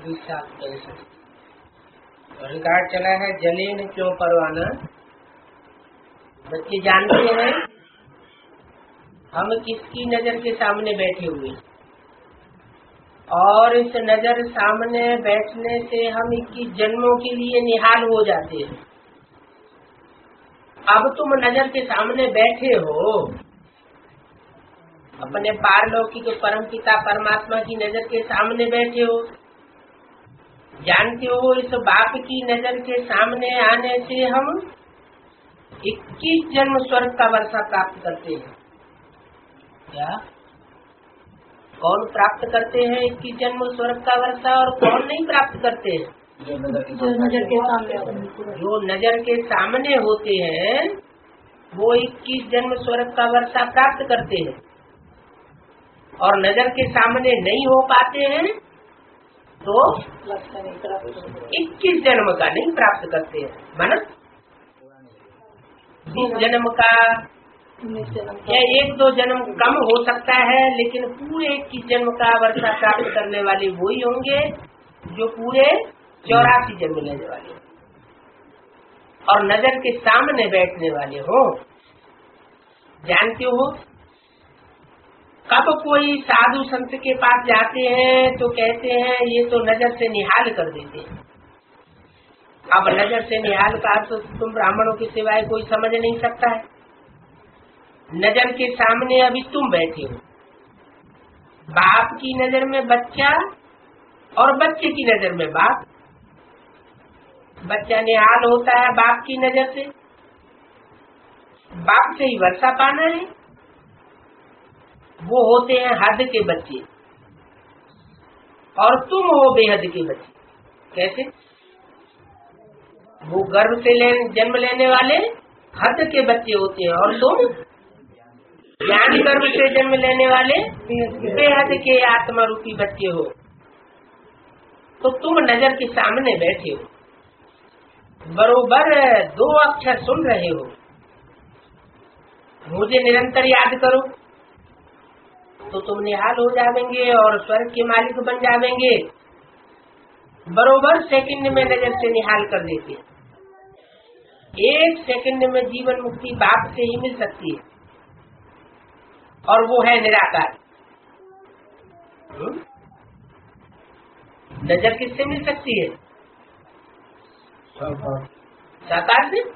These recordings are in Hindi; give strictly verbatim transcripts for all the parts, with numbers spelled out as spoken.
रिकॉर्ड चला है जले न क्यों परवाना। बच्चे जानते हैं हम किसकी नजर के सामने बैठे हुए, और इस नजर सामने बैठने से हम इक्कीस जन्मों के लिए निहाल हो जाते हैं। अब तुम नजर के सामने बैठे हो, अपने पारलौकिक परम पिता परमात्मा की नजर के सामने बैठे हो। जानते हो इस बाप की नजर के सामने आने से हम इक्कीस जन्म स्वर्ग का वर्षा प्राप्त करते हैं। क्या कौन प्राप्त करते हैं इक्कीस जन्म स्वर्ग का वर्षा, और कौन नहीं प्राप्त करते हैं? जो नजर के सामने जो नजर के सामने होते हैं वो इक्कीस जन्म स्वर्ग का वर्षा प्राप्त करते हैं, और नजर के सामने नहीं हो पाते हैं तो इक्कीस जन्म का नहीं प्राप्त करते हैं। माना बीस जन्म का या एक दो जन्म कम हो सकता है, लेकिन पूरे इक्कीस जन्म का वर्षा प्राप्त करने वाले वही होंगे जो पूरे चौरासी जन्म लेने वाले और नजर के सामने बैठने वाले हो। जानते हो कब कोई साधु संत के पास जाते हैं तो कहते हैं ये तो नजर से निहाल कर देते हैं। अब नजर से निहाल का तो तुम ब्राह्मणों के सिवाय कोई समझ नहीं सकता है। नजर के सामने अभी तुम बैठे हो, बाप की नजर में बच्चा और बच्चे की नजर में बाप। बच्चा निहाल होता है बाप की नजर से, बाप से ही वर्षा पाना है। वो होते हैं हद के बच्चे और तुम हो बेहद के बच्चे। कैसे? वो गर्भ से ले, जन्म लेने वाले हद के बच्चे होते हैं, और तुम ज्ञान गर्भ से जन्म लेने वाले बेहद के आत्मा रूपी बच्चे हो। तो तुम नजर के सामने बैठे हो, बरोबर दो अक्षर सुन रहे हो। मुझे निरंतर याद करो तो तुम निहाल हो जाएंगे और स्वर्ग के मालिक बन जाएंगे। बरोबर सेकंड में नजर से निहाल कर देते। एक सेकंड में जीवन मुक्ति बाप से ही मिल सकती है, और वो है निराकार। नजर किससे मिल सकती है? साकार से।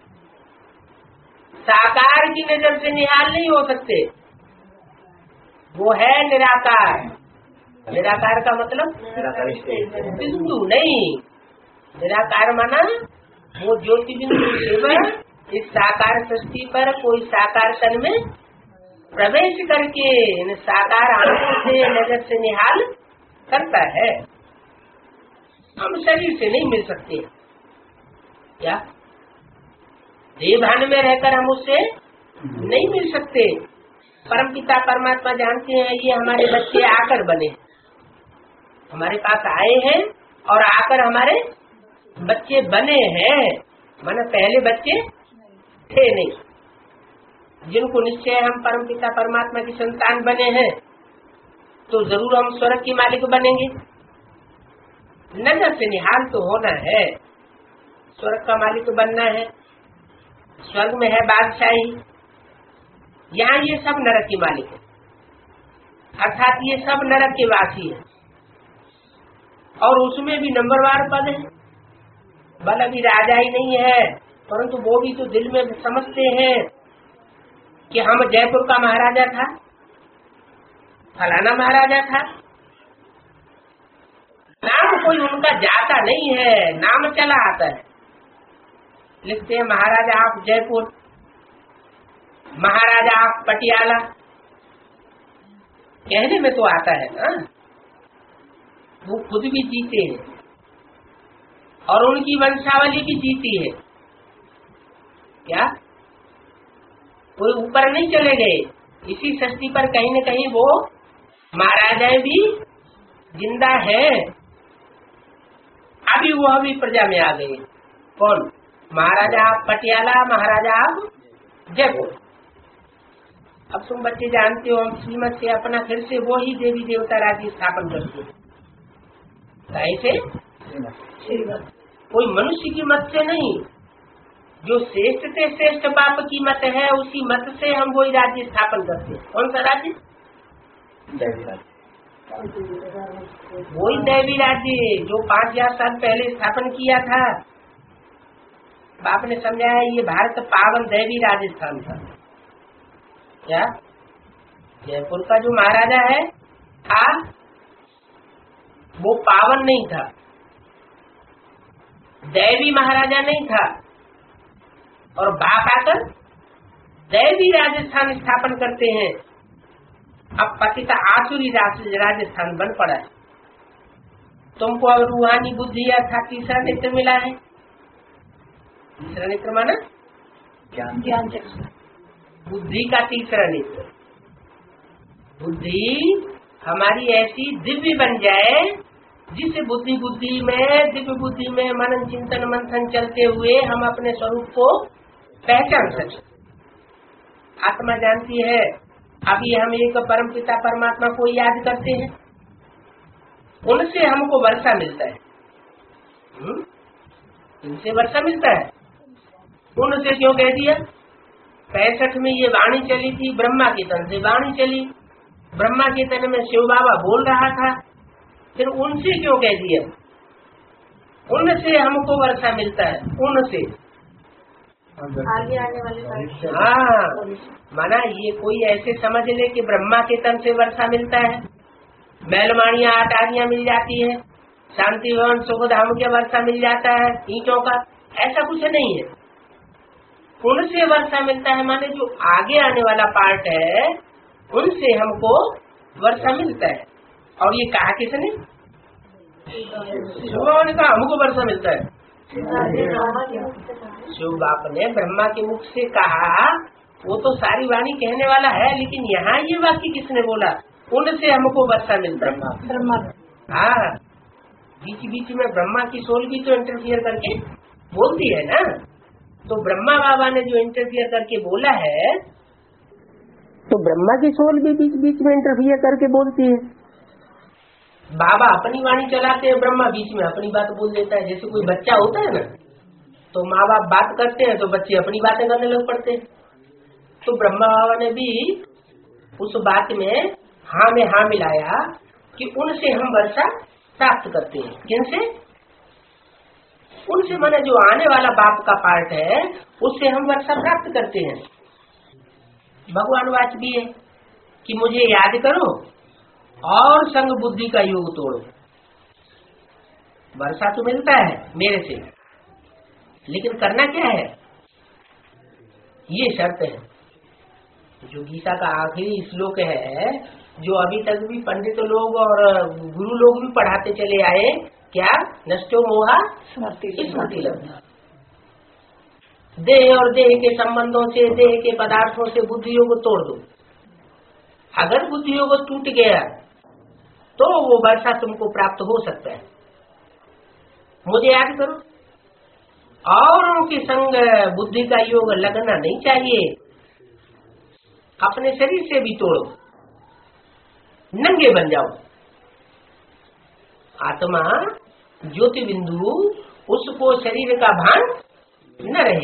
साकार की नजर से निहाल नहीं हो सकते, वो है निराकार। निराकार का मतलब बिंदु नहीं, निराकार माना वो ज्योति बिंदु केवल इस साकार सृष्टि पर कोई साकार तन में प्रवेश करके इन साकार आंखों से नजर से निहाल करता है। हम शरीर से नहीं मिल सकते। क्या देह भान में रहकर हम उससे नहीं मिल सकते? परम पिता परमात्मा जानते हैं ये हमारे बच्चे आकर बने, हमारे पास आए हैं और आकर हमारे बच्चे बने हैं। माने पहले बच्चे थे नहीं, जिनको निश्चय हम परम पिता परमात्मा की संतान बने हैं तो जरूर हम स्वर्ग की मालिक बनेंगे। नजर से निहाल तो होना है, स्वर्ग का मालिक बनना है। स्वर्ग में है बादशाही, यहाँ ये सब नरक के मालिक है, अर्थात ये सब नरक के वासी है, और उसमें भी नंबरवार पद है। भले अभी राजा ही नहीं है, परंतु वो भी तो दिल में समझते हैं कि हम जयपुर का महाराजा था, फलाना महाराजा था। नाम कोई उनका जाता नहीं है, नाम चला आता है। लिखते हैं महाराजा आप जयपुर, महाराजा आप पटियाला, कहने में तो आता है ना। वो खुद भी जीते हैं और उनकी वंशावली भी जीती है। क्या कोई ऊपर नहीं चले गए? इसी सृष्टि पर कहीं न कहीं वो महाराजाएं भी जिंदा है। अभी वो अभी प्रजा में आ गए। कौन? महाराजा आप पटियाला, महाराजा आप जयपुर। अब तुम बच्चे जानते हो हम श्रीमत से अपना फिर से वो ही देवी देवता राज्य स्थापन करते हैं। कैसे? कोई मनुष्य की मत से नहीं, जो श्रेष्ठ से श्रेष्ठ पाप की मत है उसी मत से हम वही राज्य स्थापन करते हैं। कौन सा राज्य? वही दैवी राज्य जो पाँच हजार साल पहले स्थापन किया था। बाप ने समझाया ये भारत पावन दैवी राजस्थान था। क्या जयपुर का जो महाराजा है था वो पावन नहीं था, दैवी महाराजा नहीं था, और बाप आकर दैवी राजस्थान स्थापन करते हैं। अब पतिता आसुरी राजस्थान बन पड़ा है। तुमको अब रूहानी बुद्धि या था तीसरा नेत्र मिला है। तीसरा नेत्र माना ज्ञान चक्षु, बुद्धि का तीसरा नेत्र। बुद्धि हमारी ऐसी दिव्य बन जाए जिस बुद्धि बुद्धि में दिव्य बुद्धि में मनन चिंतन मंथन चलते हुए हम अपने स्वरूप को पहचान सके। आत्मा जानती है। अभी हम एक परम पिता परमात्मा को याद करते हैं, उनसे हमको वर्षा मिलता है। हुँ? इनसे वर्षा मिलता है, उनसे क्यों कह दिया? पैंसठ में ये वाणी चली थी, ब्रह्मा के तन से वाणी चली, ब्रह्मा के तन में शिव बाबा बोल रहा था, फिर उनसे क्यों कह दिया? उनसे हमको वर्षा मिलता है, उनसे आगे आने वाले। हाँ, माना ये कोई ऐसे समझ ले कि ब्रह्मा के तन से वर्षा मिलता है, मैलमाणियाँ अटारियाँ मिल जाती है, शांति भवन सुखधाम के वर्षा मिल जाता है ईंटों का, ऐसा कुछ नहीं है। उनसे वर्षा मिलता है माने जो आगे आने वाला पार्ट है उनसे हमको वर्षा मिलता है। और ये कहा किसने? शिव ने कहा हमको वर्षा मिलता है। शिव बाप ने ब्रह्मा के मुख से कहा, वो तो सारी वाणी कहने वाला है, लेकिन यहाँ ये वाक्य किसने बोला? उनसे हमको वर्षा मिलता है। ब्रह्मा। हाँ, बीच बीच में ब्रह्मा की सोल भी तो इंटरफियर करके बोलती है ना। तो ब्रह्मा बाबा ने जो इंटरफियर करके बोला है, तो ब्रह्मा की सोल भी बीच बीच में इंटरफियर करके बोलती है। बाबा अपनी वाणी चलाते हैं, ब्रह्मा बीच में अपनी बात बोल देता है। जैसे कोई बच्चा होता है ना, तो माँ बाप बात करते हैं तो बच्चे अपनी बातें करने लग पड़ते हैं। तो ब्रह्मा बाबा ने भी उस बात में हाँ में हाँ मिलाया कि उनसे हम वर्षा प्राप्त करते हैं। किनसे? उनसे माने जो आने वाला बाप का पार्ट है उससे हम वर्षा प्राप्त करते हैं। भगवान वाच भी है कि मुझे याद करो और संग बुद्धि का योग तोड़ो। वर्षा तो मिलता है मेरे से, लेकिन करना क्या है? ये शर्त है जो गीता का आखिरी श्लोक है, जो अभी तक भी पंडित लोग और गुरु लोग भी पढ़ाते चले आए। क्या? नष्टो मोहा स्मृति लब्धा। देह और देह के संबंधों से, देह के पदार्थों से बुद्धि योग तोड़ दो। अगर बुद्धि योग टूट गया तो वो वर्षा तुमको प्राप्त हो सकता है। मुझे याद करो, औरों के संग बुद्धि का योग लगना नहीं चाहिए। अपने शरीर से भी तोड़ो, नंगे बन जाओ। आत्मा ज्योति बिंदु, उसको शरीर का भान न रहे।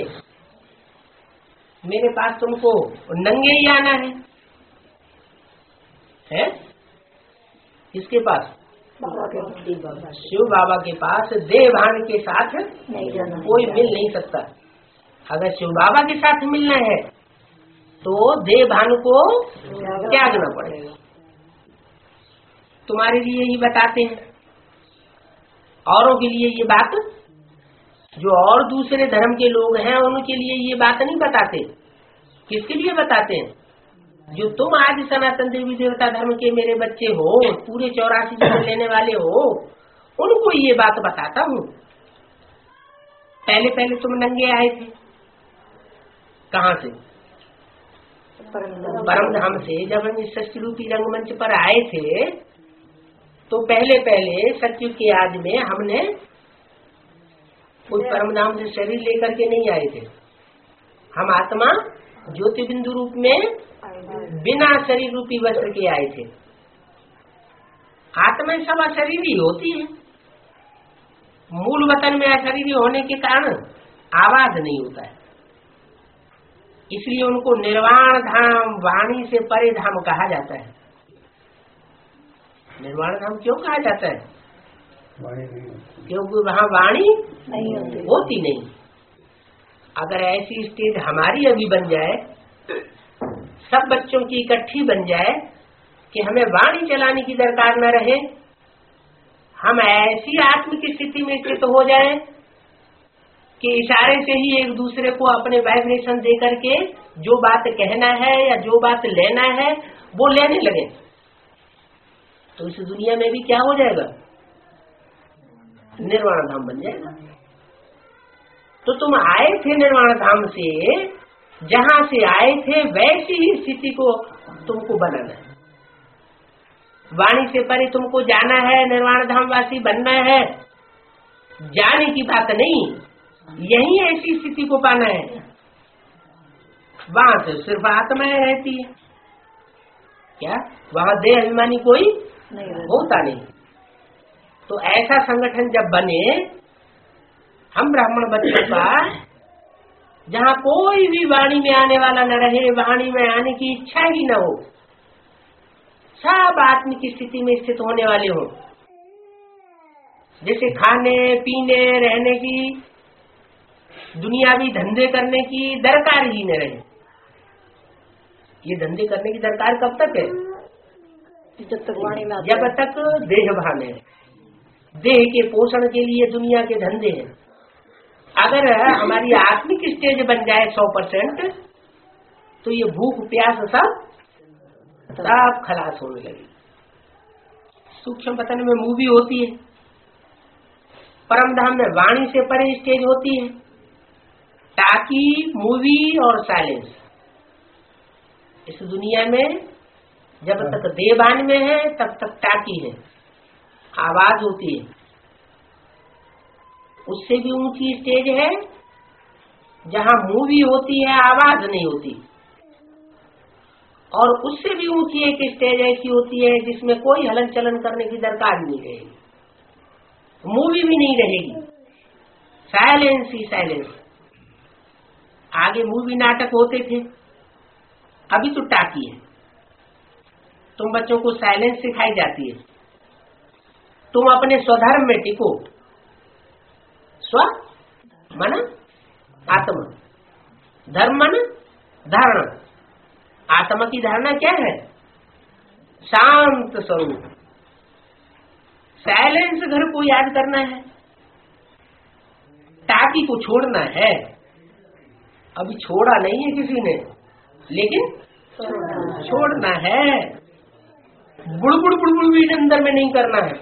मेरे पास तुमको नंगे ही आना है, है? किसके पास? शिव बाबा के पास देह भान के साथ कोई मिल नहीं सकता। अगर शिव बाबा के साथ मिलना है तो देह भान को त्यागना पड़ेगा। तुम्हारे लिए ही बताते हैं, औरों के लिए ये बात, जो और दूसरे धर्म के लोग हैं उनके लिए ये बात नहीं बताते। किसके लिए बताते हैं? जो तुम आज सनातन देवी देवता धर्म के मेरे बच्चे हो, पूरे चौरासी जन्म लेने वाले हो, उनको ये बात बताता हूँ। पहले पहले तुम नंगे आए थे, कहाँ से? परम धाम से। जब हम इस षष्ठी रूपी रंगमंच पर आए थे तो पहले पहले सत्युग के आज में हमने उस परम धाम से शरीर लेकर के नहीं आए थे। हम आत्मा ज्योति बिंदु रूप में बिना शरीर रूपी वस्त्र के आए थे। आत्मा सब शरीर ही होती है, मूल वतन में अशरीरी होने के कारण आवाज नहीं होता है, इसलिए उनको निर्वाण धाम, वाणी से परे धाम कहा जाता है। निर्वाण धाम क्यों कहा जाता है? क्योंकि वहाँ वाणी नहीं होती, होती नहीं। अगर ऐसी स्टेज हमारी अभी बन जाए, सब बच्चों की इकट्ठी बन जाए कि हमें वाणी चलाने की दरकार न रहे, हम ऐसी आत्म की स्थिति में स्थित हो जाए कि इशारे से ही एक दूसरे को अपने वाइब्रेशन दे करके जो बात कहना है या जो बात लेना है वो लेने लगे, तो इस दुनिया में भी क्या हो जाएगा? निर्वाण धाम बन जाएगा। तो तुम आए थे निर्वाण धाम से, जहाँ से आए थे वैसी ही स्थिति को तुमको बनाना है। वाणी से परे तुमको जाना है, निर्वाण धाम वासी बनना है, जाने की बात नहीं, यही ऐसी स्थिति को पाना है। वहां से सिर्फ आत्माएं रहती है, क्या वहां देह अभिमानी कोई नहीं होता नहीं। तो ऐसा संगठन जब बने हम ब्राह्मण बच्चों का, जहाँ कोई भी वाणी में आने वाला न रहे, वाणी में आने की इच्छा ही न हो, सब आत्म की स्थिति में स्थित होने वाले हो, जैसे खाने पीने रहने की, दुनियावी धंधे करने की दरकार ही न रहे। ये धंधे करने की दरकार कब तक है? जब तक वाणी में जब तक देह भान है, देह के पोषण के लिए दुनिया के धंधे हैं। अगर हमारी आत्मिक स्टेज बन जाए सौ परसेंट, तो ये भूख प्यास सब सब खलास होने लगी। सूक्ष्म पतन में मूवी होती है, परम धाम में वाणी से परे स्टेज होती है, टाकी, मूवी और साइलेंस। इस दुनिया में जब तक देवान में है तब तक टाकी है, आवाज होती है। उससे भी ऊंची स्टेज है जहाँ मूवी होती है, आवाज नहीं होती। और उससे भी ऊंची एक स्टेज ऐसी होती है जिसमें कोई हलन चलन करने की दरकार नहीं रहेगी, मूवी भी नहीं रहेगी, साइलेंस ही साइलेंस। आगे मूवी नाटक होते थे, अभी तो टाकी है। तुम बच्चों को साइलेंस सिखाई जाती है, तुम अपने स्वधर्म में टिको। स्व मन आत्मा, धर्म मन धारणा। आत्मा की धारणा क्या है? शांत स्वरूप। साइलेंस घर को याद करना है, टाकी को छोड़ना है। अभी छोड़ा नहीं है किसी ने, लेकिन छोड़ना है। बुड़बुड़ बुड़बुड़ भी अंदर में नहीं करना है।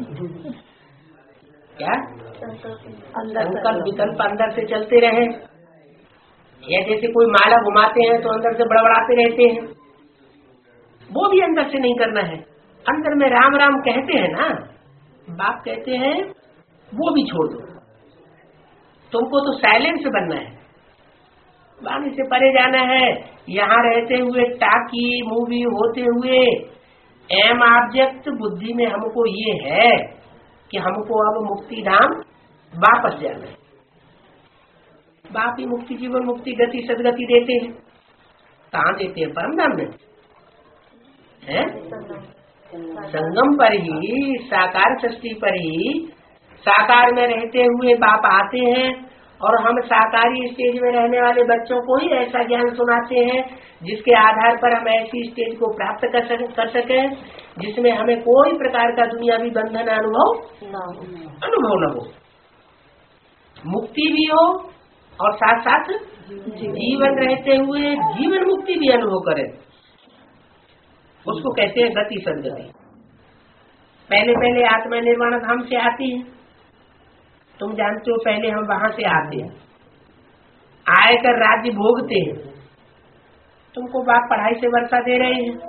क्या संकल्प विकल्प अंदर से चलते रहे, या जैसे कोई माला घुमाते हैं तो अंदर से बड़बड़ाते रहते हैं, वो भी अंदर से नहीं करना है। अंदर में राम राम कहते हैं ना, बाप कहते हैं, वो भी छोड़ दो। तुमको तो साइलेंस बनना है, वाणी से परे जाना है। यहाँ रहते हुए टाकी मूवी होते हुए एम ऑब्जेक्ट बुद्धि में हमको ये है कि हमको अब मुक्ति धाम वापस जाना है। बाप ही मुक्ति जीवन मुक्ति गति सदगति देते हैं। कहाँ देते हैं? परम धाम में है, संगम पर ही, साकार सृष्टि पर ही। साकार में रहते हुए बाप आते हैं और हम साकारी स्टेज में रहने वाले बच्चों को ही ऐसा ज्ञान सुनाते हैं जिसके आधार पर हम ऐसी स्टेज को प्राप्त कर सके कर सके जिसमें हमें कोई प्रकार का दुनियावी बंधन अनुभव अनुभव न हो, मुक्ति भी हो और साथ साथ जीवन रहते हुए जीवन मुक्ति भी अनुभव करें। उसको कहते हैं गति सदगति। पहले पहले आत्मा निर्वाण धाम से आती है, तुम जानते हो। पहले हम वहां से आते हैं, आयकर राज्य भोगते हैं। तुमको बाप पढ़ाई से वर्षा दे रहे हैं,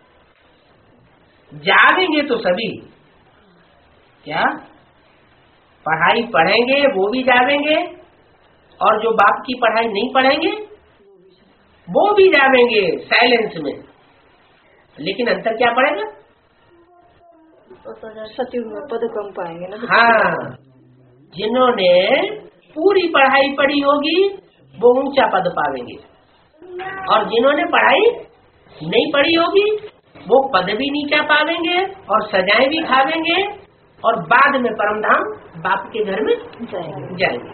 जावेंगे तो सभी। क्या पढ़ाई पढ़ेंगे वो भी जावेंगे, और जो बाप की पढ़ाई नहीं पढ़ेंगे वो भी जावेंगे साइलेंस में। लेकिन अंतर क्या पड़ेगा? सचिव में पद कम पाएंगे ना। हाँ, जिन्होंने पूरी पढ़ाई पढ़ी होगी वो ऊंचा पद पावेंगे, और जिन्होंने पढ़ाई नहीं पढ़ी होगी वो पद भी नीचा पावेंगे और सजाएं भी खावेंगे, और बाद में परमधाम बाप के घर में जाएंगे।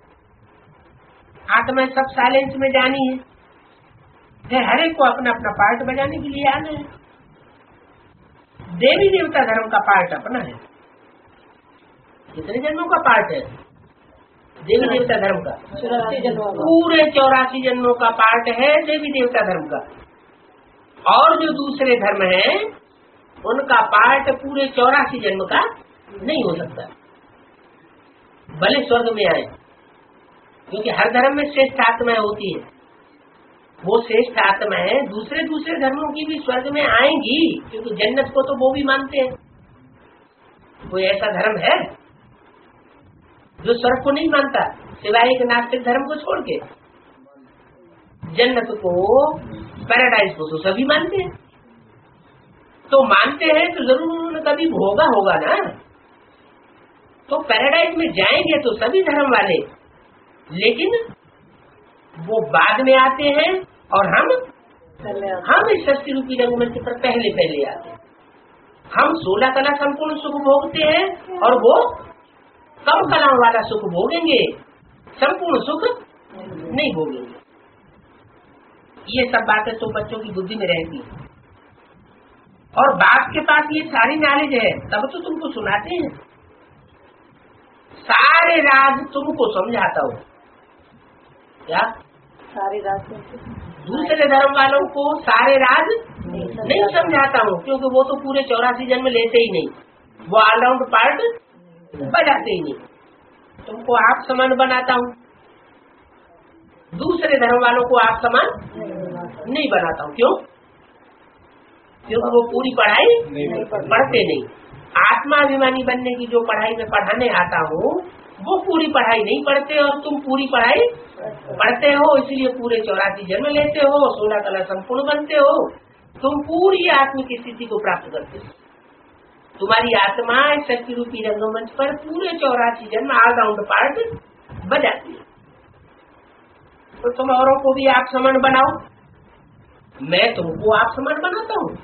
आत्मा सब साइलेंस में जानी है, फिर हर एक को अपना अपना पार्ट बजाने के लिए आना है। देवी देवता धर्म का पार्ट अपना है। कितने जन्मों का पार्ट है देवी देवता धर्म का? चौरासी जन्मों का। पूरे चौरासी जन्मों का पार्ट है देवी देवता धर्म का। और जो दूसरे धर्म हैं उनका पार्ट पूरे चौरासी जन्म का नहीं हो सकता, भले स्वर्ग में आए, क्योंकि हर धर्म में श्रेष्ठ आत्माएं होती है। वो श्रेष्ठ आत्माएं दूसरे दूसरे धर्मों की भी स्वर्ग में आएंगी, क्योंकि जन्नत को तो वो भी मानते हैं। कोई ऐसा धर्म है जो स्वर्ग को नहीं मानता, सिवाय एक नास्तिक धर्म को छोड़ के? जन्नत को, पैराडाइज को तो सभी मानते हैं। तो मानते हैं तो जरूर उन्होंने कभी भोगा होगा ना। तो पैराडाइज में जाएंगे तो सभी धर्म वाले, लेकिन वो बाद में आते हैं और हम हम इस सृष्टि रूपी रंगमंच पर पहले पहले आते हैं। हम सोलह कला संपूर्ण सुख भोगते हैं और वो कम कलाओं वाला सुख भोगेंगे, संपूर्ण सुख नहीं भोगेंगे। ये सब बातें तो बच्चों की बुद्धि में रहती है, और बाप के पास ये सारी नॉलेज है, तब तो तुमको सुनाते हैं। सारे राज तुमको समझाता हूँ। क्या सारे राज? दूसरे धर्म वालों को सारे राज नहीं समझाता हूँ, क्योंकि वो तो पूरे चौरासी जन्म लेते ही नहीं, वो ऑलराउंड पार्ट बजाते ही नहीं। तुमको आप समान बनाता हूँ, दूसरे धर्म वालों को आप समान नहीं बनाता हूँ। क्यों? क्योंकि वो पूरी पढ़ाई पढ़ते नहीं। आत्माभिमानी बनने की जो पढ़ाई में पढ़ाने आता हूँ वो पूरी पढ़ाई नहीं पढ़ते, और तुम पूरी पढ़ाई पढ़ते हो, इसलिए पूरे चौरासी जन्म लेते हो, सोलह कला संपूर्ण बनते हो, तुम पूरी आत्मिक स्थिति को प्राप्त करते हो। तुम्हारी आत्मा शक्ति रूपी रंगमंच पर पूरे चौरासी जन्म ऑलराउंड पार्ट बजाती है। तो तुम औरों को भी आप समान बनाओ, मैं तुमको आप समान बनाता हूँ।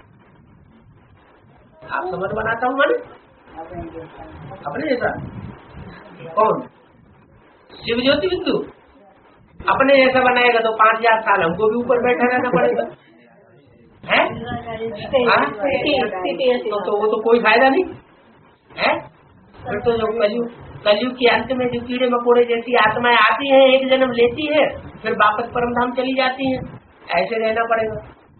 आप समान बनाता हूँ माने अपने जैसा? कौन? शिव ज्योति बिंदु अपने जैसा बनाएगा तो पांच हजार साल हमको भी ऊपर बैठा रहना पड़ेगा, है? तो, तो वो तो कोई फायदा नहीं है। फिर तो जो कलयुग कलयुग के अंत में जो कीड़े मकोड़े जैसी आत्माएं आती हैं, एक जन्म लेती है, फिर वापस परमधाम चली जाती हैं, ऐसे रहना पड़ेगा।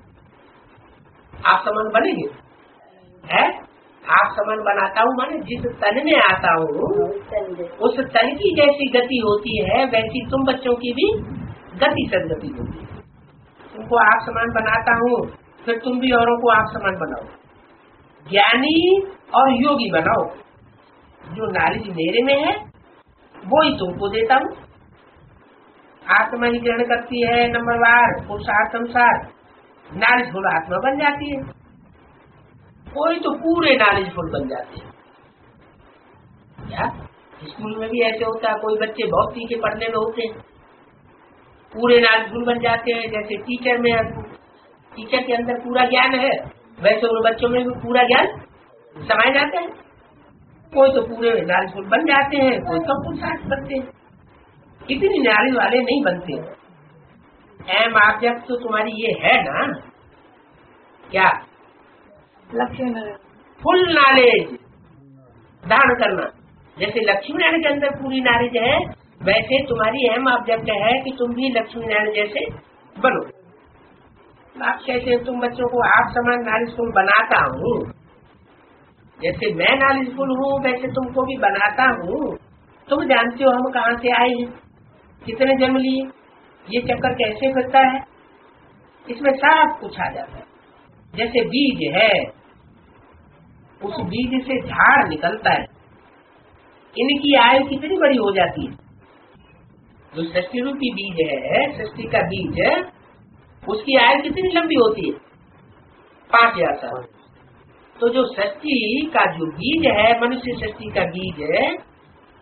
आप समान बनेंगे? है? आप समान बनाता हूँ माने जिस तन में आता हूँ उस तन की जैसी गति होती है, वैसी तुम बच्चों की भी गति सदगति होती है। तुमको आप समान बनाता हूँ, फिर तुम भी औरों को आप समान बनाओ, ज्ञानी और योगी बनाओ। जो नॉलेज मेरे में है वो ही तुमको देता हूँ। आत्मा ही ग्रहण करती है नंबरवार पुरुषार्थ अनुसार, नॉलेजफुल आत्मा बन जाती है। कोई तो पूरे नॉलेजफुल बन जाते हैं। क्या स्कूल में भी ऐसे होता है? कोई बच्चे बहुत तीखे पढ़ने में होते हैं, पूरे नॉलेजफुल बन जाते हैं। जैसे टीचर में टीचर के अंदर पूरा ज्ञान है, वैसे उन बच्चों में भी पूरा ज्ञान समाया जाता है। कोई तो पूरे नॉलेजफुल बन जाते हैं, कोई कम पुरुषार्थ बनते हैं। इतनी नॉलेज वाले नहीं बनते। एम ऑब्जेक्ट तो तुम्हारी ये है ना, क्या लक्ष्मी फुल नॉलेज धारण करना। जैसे लक्ष्मी नारायण के अंदर पूरी नॉलेज है, वैसे तुम्हारी अहम ऑब्जेक्ट है कि तुम भी लक्ष्मी नारायण जैसे बनो। आप कहते तुम बच्चों को आप समान नॉलेजफुल बनाता हूँ, जैसे मैं नॉलेजफुल हूँ वैसे तुमको भी बनाता हूँ। तुम जानते हो हम कहाँ से आए हैं, कितने जन्म लिए, ये चक्कर कैसे फिरता है, इसमें सब कुछ आ जाता है। जैसे बीज है, उस बीज से झाड़ निकलता है, इनकी आयु कितनी बड़ी हो जाती है। जो सृष्टि रूपी बीज है, सृष्टि का बीज है, उसकी आयु कितनी लंबी होती है? पांच हजार साल। तो जो सृष्टि का जो बीज है, मनुष्य सृष्टि का बीज है,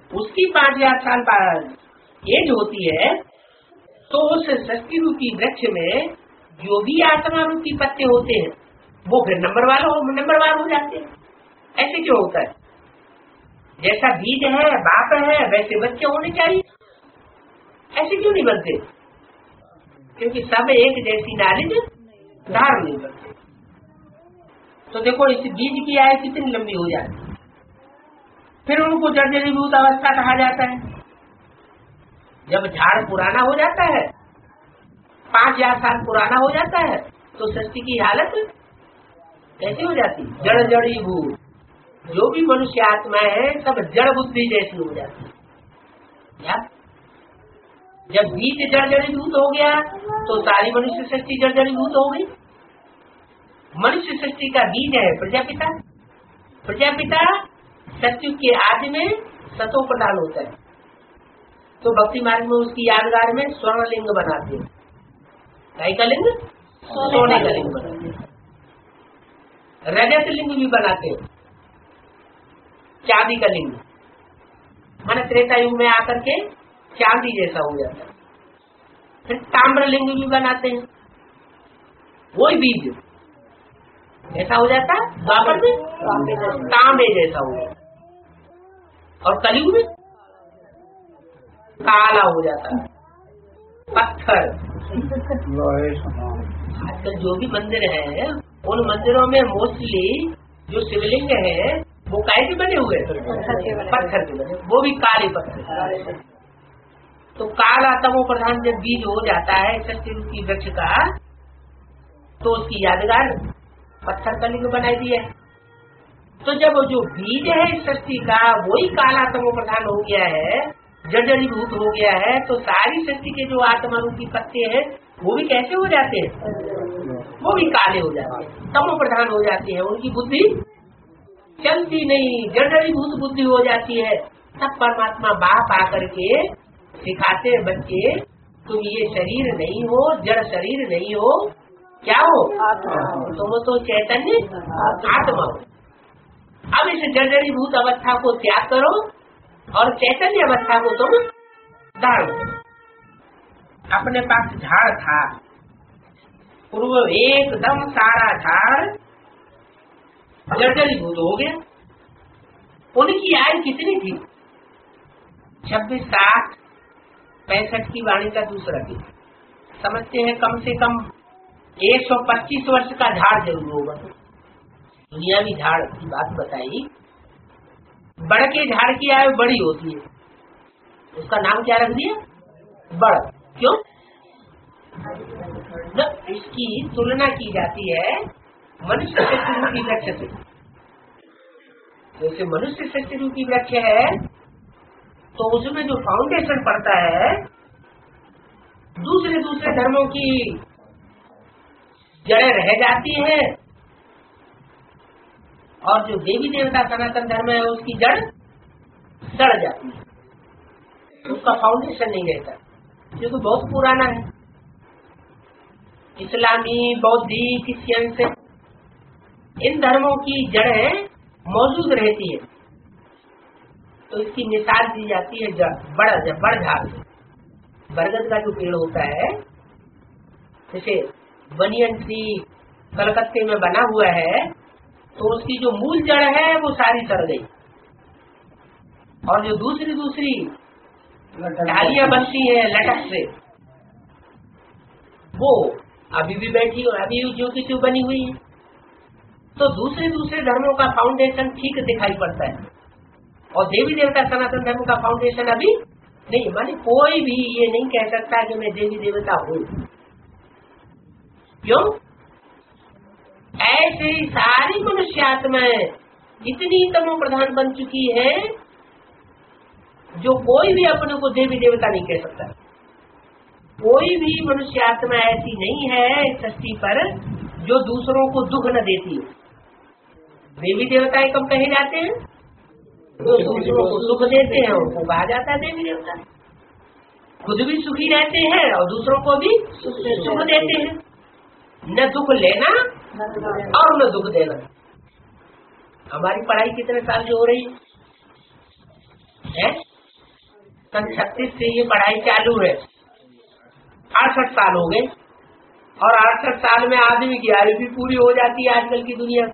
उसकी पांच हजार साल बाद एज होती है, तो उस षष्ठी रूपी वृक्ष में जो भी आत्मा रूपी पत्ते होते हैं वो फिर नंबर वाले नंबरवार हो जाते हैं। ऐसे क्यों होता है? जैसा बीज है, बाप है, वैसे बच्चे होने चाहिए। ऐसे क्यों नहीं बनते? क्योंकि सब एक जैसी नॉलेज धारण नहीं करते। तो देखो, इस बीज की आयु कितनी लंबी हो जाती है। फिर उनको जर्जरीभूत अवस्था कहा जाता है। जब झाड़ पुराना हो जाता है, पांच हजार साल पुराना हो जाता है, तो सृष्टि की हालत कैसी हो जाती? जड़ जड़ीभूत। जो भी मनुष्य आत्मा है सब जड़ बुद्धि जैसी हो जाती है। जब बीज जड़ जड़ीभूत हो गया तो सारी मनुष्य सृष्टि जड़ जड़ीभूत हो गई। मनुष्य सृष्टि का बीज है प्रजापिता। प्रजापिता सत्युग के आदि में सतो प्रदान होता है, तो भक्ति मार्ग में उसकी यादगार में स्वर्ण लिंग बनाते हैं। गाय का लिंग, सोने का लिंग बनाते हैं। रजत लिंग भी बनाते हैं, चांदी का लिंग। माने त्रेता युग में आकर के चांदी जैसा हो जाता है। फिर ताम्र लिंग भी बनाते हैं, वही बीज ऐसा हो जाता है। द्वापर में तांबे जैसा हो जाता है, और कलयुग में काला हो जाता है, पत्थर। आजकल जो भी मंदिर है, उन मंदिरों में मोस्टली जो शिवलिंग है वो काय के बने हुए? पत्थर के बने, वो भी काले पत्थर। तो काला तमो प्रधान जब बीज हो जाता है षष्ठी रूपी वृक्ष का, तो उसकी यादगार पत्थर का लिंग बनाई दिया है। तो जब जो बीज है षष्ठी का वही काला तमो प्रधान हो गया है, जर्जरीभूत हो गया है, तो सारी सृष्टि के जो आत्मा रूपी पत्ते हैं वो भी कैसे हो जाते हैं? वो भी काले हो जाते हैं, तमो प्रधान हो जाते हैं। उनकी बुद्धि चलती नहीं, जर्जरीभूत बुद्धि हो जाती है। तब परमात्मा बाप आकर के सिखाते हैं, बच्चे तुम ये शरीर नहीं हो, जड़ शरीर नहीं हो, क्या हो? तुम तो चैतन्य आत्मा हो। अब इस जर्जरीभूत अवस्था को त्याग करो और चैतन्य अवस्था को तुम धारण करो। अपने पास झाड़ था, पूर्व एकदम सारा झाड़ जर्जरीभूत हो गया। उनकी आयु कितनी थी? छब्बीस, साठ, पैंसठ की वाणी का दूसरा की समझते हैं कम से कम एक सौ पच्चीस वर्ष का झाड़ जरूर होगा। दुनियावी झाड़ की बात बताई। बड़ के झाड़ की आयु बड़ी होती है, उसका नाम क्या रख दिया? बड़। क्यों? न इसकी तुलना की जाती है मनुष्य सृष्टि रूपी वृक्ष से। जैसे मनुष्य सृष्टि रूपी वृक्ष है तो उसमें जो फाउंडेशन पड़ता है दूसरे दूसरे धर्मों की जड़ें रह जाती है, और जो देवी देवता सनातन धर्म है उसकी जड़ सड़ जाती है, उसका फाउंडेशन नहीं रहता, क्योंकि बहुत पुराना है। इस्लामी, बौद्धी, क्रिश्चियन से इन धर्मों की जड़ें मौजूद रहती है, तो इसकी मिसाल दी जाती है जड़, बड़ा बड़ झाड़ से। बरगद का जो पेड़ होता है, जैसे बनियन ट्री कलकत्ते में बना हुआ है, तो उसकी जो मूल जड़ है वो सारी सड़ गई, और जो दूसरी दूसरी डालियां बनती है लटक से, वो अभी भी बैठी और अभी जो की जो बनी हुई है। तो दूसरे दूसरे धर्मों का फाउंडेशन ठीक दिखाई पड़ता है, और देवी देवता सनातन धर्म का फाउंडेशन अभी नहीं। माने कोई भी ये नहीं कह सकता कि मैं देवी देवता हूँ। क्यों? ऐसे ही सारी मनुष्य आत्माएं इतनी तमो प्रधान बन चुकी है, जो कोई भी अपने को देवी देवता नहीं कह सकता। कोई भी मनुष्य आत्मा ऐसी नहीं है इस सृष्टि पर जो दूसरों को दुख न देती है। देवी देवताएं कब कहे जाते हैं? जो दूसरों को सुख देते हैं उनको कहा जाता है देवी देवता। खुद भी सुखी रहते हैं और दूसरों को भी सुख देते हैं। न दुख लेना और न दुख देना। हमारी पढ़ाई कितने साल की हो रही है? सन छत्तीस से ये पढ़ाई चालू है, अड़सठ साल हो गए, और अड़सठ साल में आदमी की आयु भी पूरी हो जाती है आजकल की दुनिया।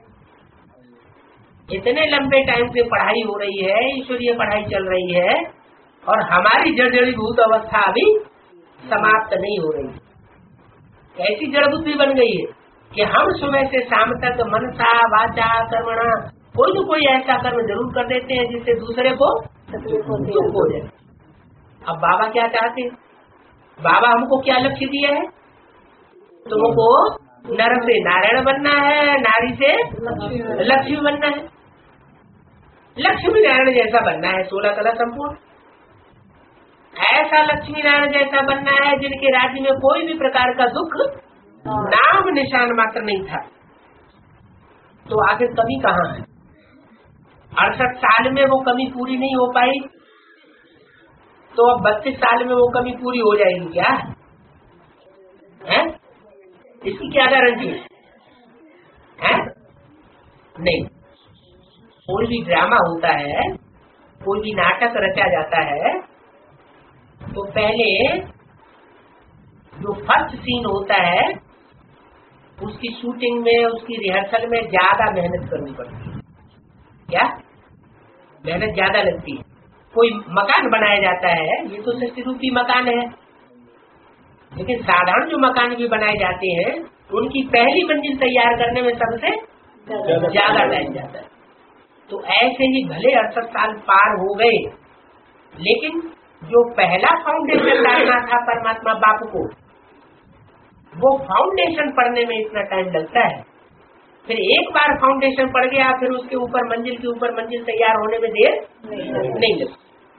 इतने लंबे टाइम से पढ़ाई हो रही है, ईश्वरीय पढ़ाई चल रही है, और हमारी जड़जड़ीभूत अवस्था अभी समाप्त नहीं हो रही। ऐसी जड़ बुद्धि बन गई है कि हम सुबह से शाम तक मनसा वाचा कर्मणा कोई तो कोई ऐसा कर्म जरूर कर देते हैं जिससे दूसरे को दुख हो जाए। अब बाबा क्या चाहते हैं? बाबा हमको क्या लक्ष्य दिया है? तुमको नर से नारायण बनना है, नारी से लक्ष्मी बनना है। लक्ष्मी नारायण जैसा बनना है, सोलह कला संपूर्ण। ऐसा लक्ष्मी नारायण जैसा बनना है जिनके राज्य में कोई भी प्रकार का दुख नाम निशान मात्र नहीं था। तो आखिर कमी कहाँ है? अड़सठ साल में वो कमी पूरी नहीं हो पाई, तो अब बत्तीस साल में वो कमी पूरी हो जाएगी क्या है? इसकी क्या गारंटी है? नहीं। कोई भी ड्रामा होता है, कोई भी नाटक रचा जाता है, तो पहले जो फर्स्ट सीन होता है उसकी शूटिंग में, उसकी रिहर्सल में ज्यादा मेहनत करनी पड़ती है। क्या मेहनत ज्यादा लगती है? कोई मकान बनाया जाता है, ये तो सृष्टि रूपी मकान है, लेकिन साधारण जो मकान भी बनाए जाते हैं उनकी पहली मंजिल तैयार करने में सबसे ज्यादा टाइम जाता है। तो ऐसे ही भले अड़सठ साल पार हो गए, लेकिन जो पहला फाउंडेशन डालना था परमात्मा बाप को, वो फाउंडेशन पढ़ने में इतना टाइम लगता है। फिर एक बार फाउंडेशन पड़ गया, फिर उसके ऊपर मंजिल के ऊपर मंजिल तैयार होने में देर नहीं लगती।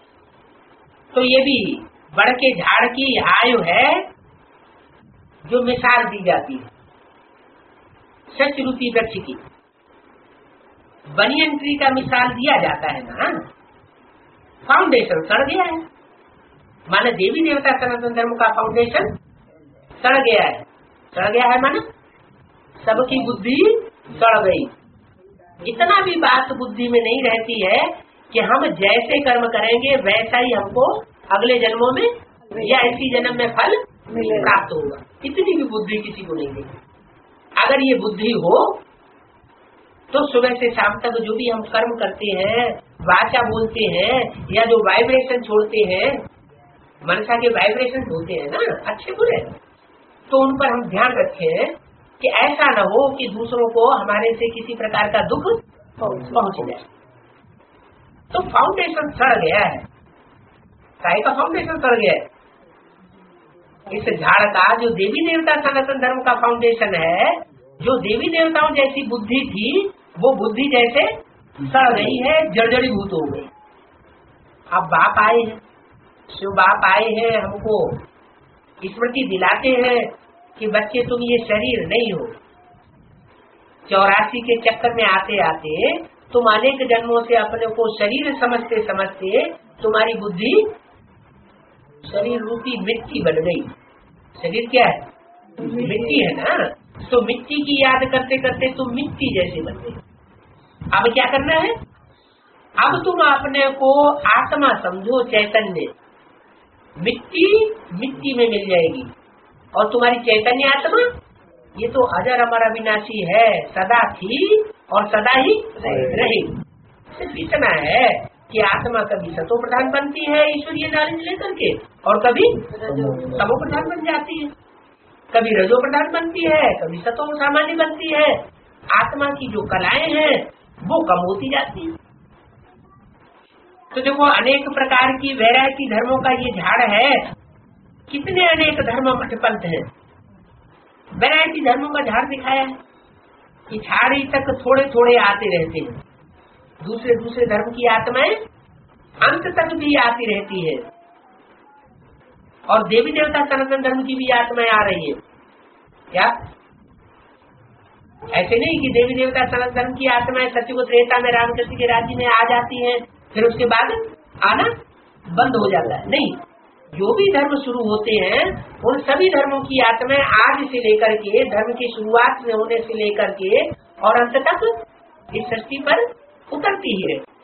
तो ये भी बढ़ के झाड़ की आयु है जो मिसाल दी जाती है सच रूपी वृक्ष की। बनियन ट्री का मिसाल दिया जाता है ना। फाउंडेशन सड़ गया है, माने देवी देवता सनातन धर्म का फाउंडेशन सड़ गया है। सड़ गया है माने सबकी बुद्धि सड़ गई। इतना भी बात बुद्धि में नहीं रहती है कि हम जैसे कर्म करेंगे वैसा ही हमको अगले जन्मों में या इसी जन्म में फल प्राप्त होगा। इतनी भी बुद्धि किसी को नहीं देगी। अगर ये बुद्धि हो तो सुबह से शाम तक जो भी हम कर्म करते हैं, वाचा बोलते हैं, या जो वाइब्रेशन छोड़ते हैं, मनसा के वाइब्रेशन होते हैं ना अच्छे बुरे, तो उन पर हम ध्यान रखें कि ऐसा न हो कि दूसरों को हमारे से किसी प्रकार का दुख पहुंच जाए। तो फाउंडेशन सड़ गया है, काय का फाउंडेशन सड़ गया है? इस झाड़ का जो देवी देवता सनातन धर्म का फाउंडेशन है, जो देवी देवताओं जैसी बुद्धि थी, वो बुद्धि जैसे सड़ गई है, जर्जरीभूत हो गई। अब बाप आए हैं, शिव बाप आए हैं, हमको स्मृति दिलाते हैं कि बच्चे तुम ये शरीर नहीं हो। चौरासी के चक्कर में आते आते तुम अनेक जन्मों से अपने को शरीर समझते समझते तुम्हारी बुद्धि शरीर रूपी मिट्टी बन गई। शरीर क्या है? मिट्टी है ना। तो मिट्टी की याद करते करते तुम मिट्टी जैसे बन गई। अब क्या करना है? अब तुम अपने को आत्मा समझो, चैतन्य। मिट्टी मिट्टी में मिल जाएगी, और तुम्हारी चैतन्य आत्मा ये तो अजर अमर अविनाशी है, सदा थी और सदा ही रहेगी। सिर्फ इतना है कि आत्मा कभी सतो प्रधान बनती है ईश्वरीय नॉलेज लेकर के, और कभी तमो प्रधान बन जाती है, कभी रजो प्रधान बनती है, कभी सतो सामान्य बनती है। आत्मा की जो कलाएं हैं वो कम होती जाती है। तो देखो अनेक प्रकार की वैरायटी धर्मों का ये झाड़ है। कितने अनेक धर्म मठपंथ हैं, वैरायटी धर्मों का झाड़ दिखाया है। कि झाड़ी तक थोड़े थोड़े आते रहते हैं, दूसरे दूसरे धर्म की आत्माएं अंत तक भी आती रहती है, और देवी देवता सनातन धर्म की भी आत्माएं आ रही है। क्या ऐसे नहीं कि देवी देवता सनातन धर्म की आत्माएं सत्युग त्रेता में रामकृष्ण के राज्य में आ जाती हैं, फिर उसके बाद आना बंद हो जाता है? नहीं, जो भी धर्म शुरू होते हैं उन सभी धर्मों की आत्माएं आज से लेकर के, धर्म की शुरुआत में होने से लेकर के और अंत तक इस सृष्टि पर उतरती ही रहे।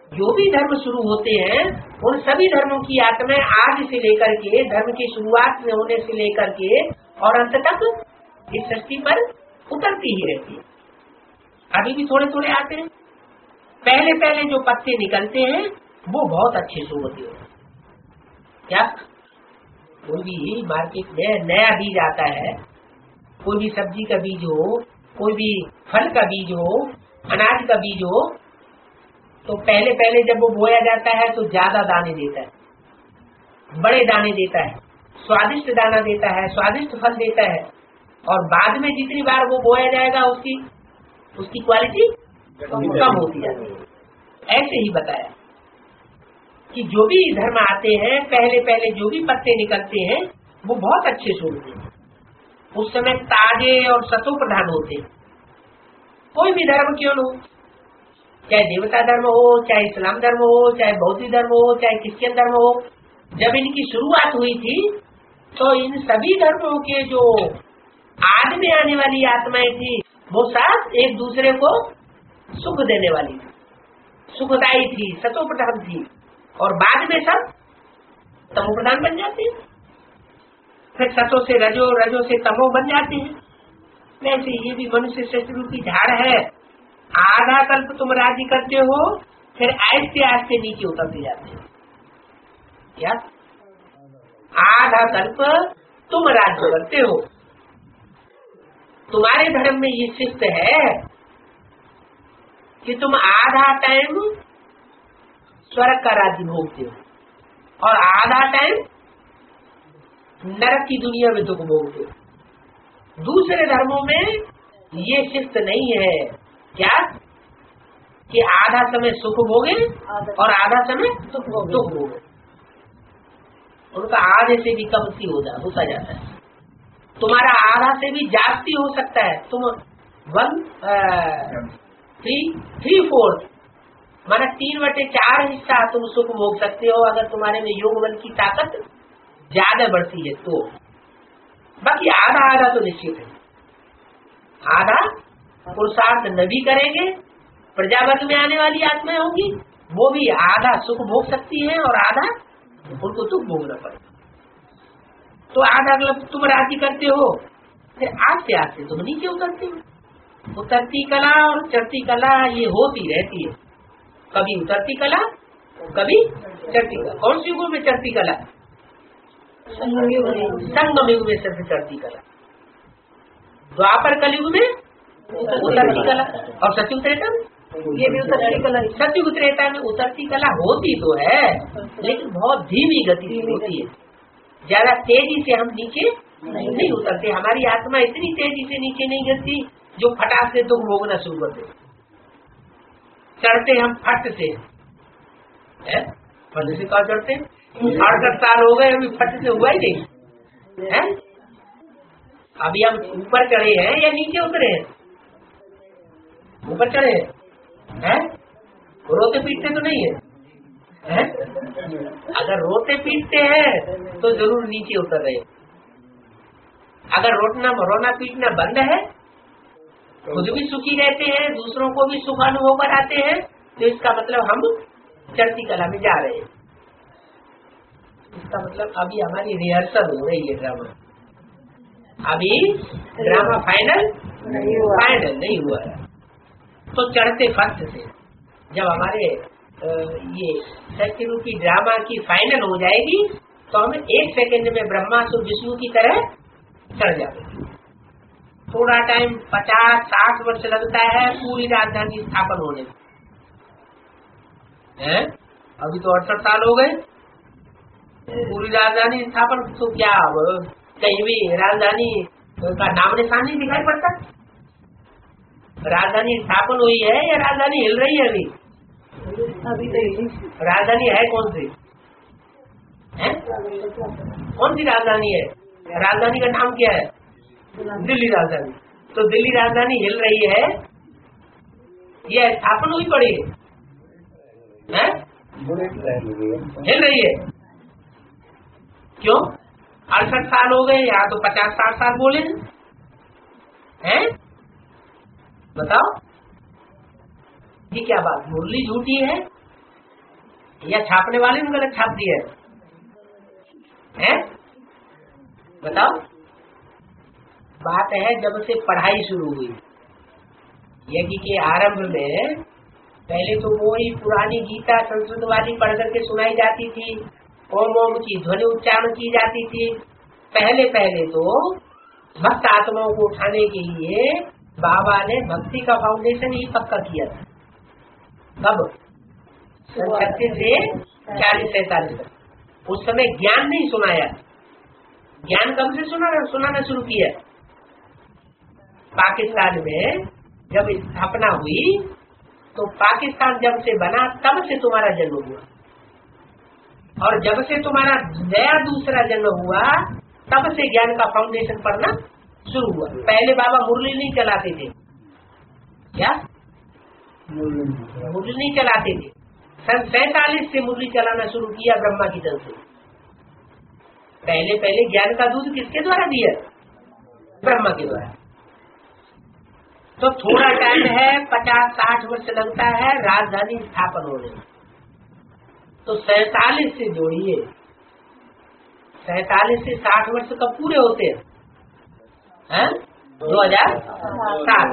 जो भी धर्म शुरू होते हैं उन सभी धर्मों की आत्माएं आज से लेकर के धर्म की शुरुआत में होने से लेकर के और अंत तक इस सृष्टि पर उतरती ही रहती है। अभी भी थोड़े थोड़े आते हैं। पहले पहले जो पत्ते निकलते हैं वो बहुत अच्छे से होते हैं। क्या कोई भी मार्केट में नया बीज आता है, कोई भी सब्जी का बीज हो, कोई भी फल का बीज हो, अनाज का बीज हो, तो पहले पहले जब वो बोया जाता है तो ज्यादा दाने देता है, बड़े दाने देता है, स्वादिष्ट दाना देता है, स्वादिष्ट फल देता है। और बाद में जितनी बार वो बोया जाएगा उसकी उसकी क्वालिटी कम होती जाती है। ऐसे ही बताया कि जो भी धर्म आते हैं पहले पहले जो भी पत्ते निकलते हैं वो बहुत अच्छे से होते हैं, उस समय ताजे और सतो प्रधान होते हैं। कोई भी धर्म क्यों न हो, चाहे देवता धर्म हो, चाहे इस्लाम धर्म हो, चाहे बौद्ध धर्म हो, चाहे क्रिश्चियन धर्म हो, जब इनकी शुरुआत हुई थी तो इन सभी धर्मों के जो आदि में आने वाली आत्माएं थी वो सब एक दूसरे को सुख देने वाली थी, सुखदायी थी, सतो प्रधान थी। और बाद में सब तमो प्रधान बन जाते हैं, फिर सतो से रजो, रजो से तमो बन जाते हैं। वैसे ये भी मनुष्य शत्रु की झाड़ है। आधा कल्प तुम राज्य करते हो, फिर आस्ते आस्ते नीचे उतरते जाते हैं। क्या आधा कल्प तुम राज्य करते हो, तुम्हारे धर्म में ये शिफ्ट है कि तुम आधा टाइम स्वर्ग का राज्य भोगते हो और आधा टाइम नरक की दुनिया में दुख भोगते हो। दूसरे धर्मों में ये शिफ्ट नहीं है। क्या कि आधा समय सुख भोगे और आधा समय दुख भोगे। उनका आधे से भी कम सी हो जा होता जाता है, तुम्हारा आधा से भी जास्ती हो सकता है। तुम वन थ्री थ्री फोर्थ माना तीन बटे चार हिस्सा तुम सुख भोग सकते हो अगर तुम्हारे में योग बल की ताकत ज्यादा बढ़ती है तो। बाकी आधा आधा तो निश्चित है। आधा पुरुषार्थ न भी करेंगे, प्रजा वर्ग में आने वाली आत्माएं होंगी, वो भी आधा सुख भोग सकती हैं और आधा उनको दुख भोगना पड़ेगा। तो आधा मतलब तुम राज्य करते हो, फिर आस्ते आस्ते तुम नीचे उतरते हो। उतरती कला और चढ़ती कला ये होती रहती है, कभी उतरती कला कभी चढ़ती कला। कौन सी युग में चढ़ती कला? संगम युग में सिर्फ चढ़ती कला, द्वापर कलयुग में उतरती कला और सतयुग त्रेता में ये भी उतरती कला। सतयुग त्रेता में उतरती कला होती तो है लेकिन बहुत धीमी गति से होती है, ज्यादा तेजी से हम नीचे नहीं उतरते। हमारी आत्मा इतनी तेजी से नीचे नहीं गिरती जो फटाक से दुख भोगना शुरू कर दे। चढ़ते हम फट से, फट से कहा चढ़ते अड़सठ साल हो गए अभी फट से हुआ ही नहीं है। अभी हम ऊपर चढ़े हैं या नीचे उतरे हैं? ऊपर चढ़े हैं, हैं? रोते पीटते तो नहीं है, हैं? अगर रोते पीटते हैं तो जरूर नीचे उतर रहे। अगर रोटना रोना पीटना बंद है, खुद भी सुखी रहते हैं, दूसरों को भी सुख अनुभव कराते हैं, तो इसका मतलब हम चढ़ती कला में जा रहे हैं। इसका मतलब अभी हमारी रिहर्सल हो रही है ड्रामा। अभी ड्रामा फाइनल नहीं हुआ फाइनल नहीं हुआ है। तो चढ़ते फर्स्ट से जब हमारे ये सत्य रूपी ड्रामा की फाइनल हो जाएगी तो हम एक सेकंड में ब्रह्मा से विष्णु की तरह चढ़ जाएंगे। थोड़ा टाइम पचास साठ वर्ष लगता है पूरी राजधानी स्थापन होने में, है? अभी तो अड़सठ साल हो गए पूरी राजधानी स्थापन। तो क्या कहीं भी राजधानी का नाम निशान नहीं दिखाई पड़ता? राजधानी स्थापन हुई है या राजधानी हिल रही है? अभी अभी तो राजधानी है कौन सी है? कौन सी राजधानी है? राजधानी का नाम क्या है? दिल्ली राजधानी। तो दिल्ली राजधानी हिल रही है या स्थापन हुई पड़ी है? हिल रही है। क्यों? अड़सठ साल हो गए, या तो पचास साठ साल बोले हैं। बताओ ये क्या बात? मुरली झूठी है या छापने वाले ने गलत छाप दिया है? बताओ। बात है जब से पढ़ाई शुरू हुई यज्ञ के आरंभ में, पहले तो वो ही पुरानी गीता संस्कृत वाली पढ़ करके सुनाई जाती थी, ओम ओम की ध्वनि उच्चारण की जाती थी। पहले पहले तो भक्त आत्माओं को उठाने के लिए बाबा ने भक्ति का फाउंडेशन ही पक्का किया था। कब? छत्तीस से चालीस सैतालीस तक। उस समय ज्ञान नहीं सुनाया। ज्ञान कब से सुनाना सुनाना शुरू किया? पाकिस्तान में जब स्थापना हुई तो पाकिस्तान जब से बना तब से तुम्हारा जन्म हुआ, और जब से तुम्हारा नया दूसरा जन्म हुआ तब से ज्ञान का फाउंडेशन पढ़ना शुरू हुआ। पहले बाबा मुरली नहीं चलाते थे। क्या मुरली नहीं चलाते थे? सन सैतालीस से मुरली चलाना शुरू किया ब्रह्मा की तरफ से। पहले पहले ज्ञान का दूध किसके द्वारा दिया? ब्रह्मा के द्वारा। तो थोड़ा टाइम है, पचास साठ वर्ष लगता है राजधानी स्थापन होने में। तो सैतालीस से जोड़िए, सैतालीस से साठ वर्ष कब पूरे होते हैं? दो हजार सात।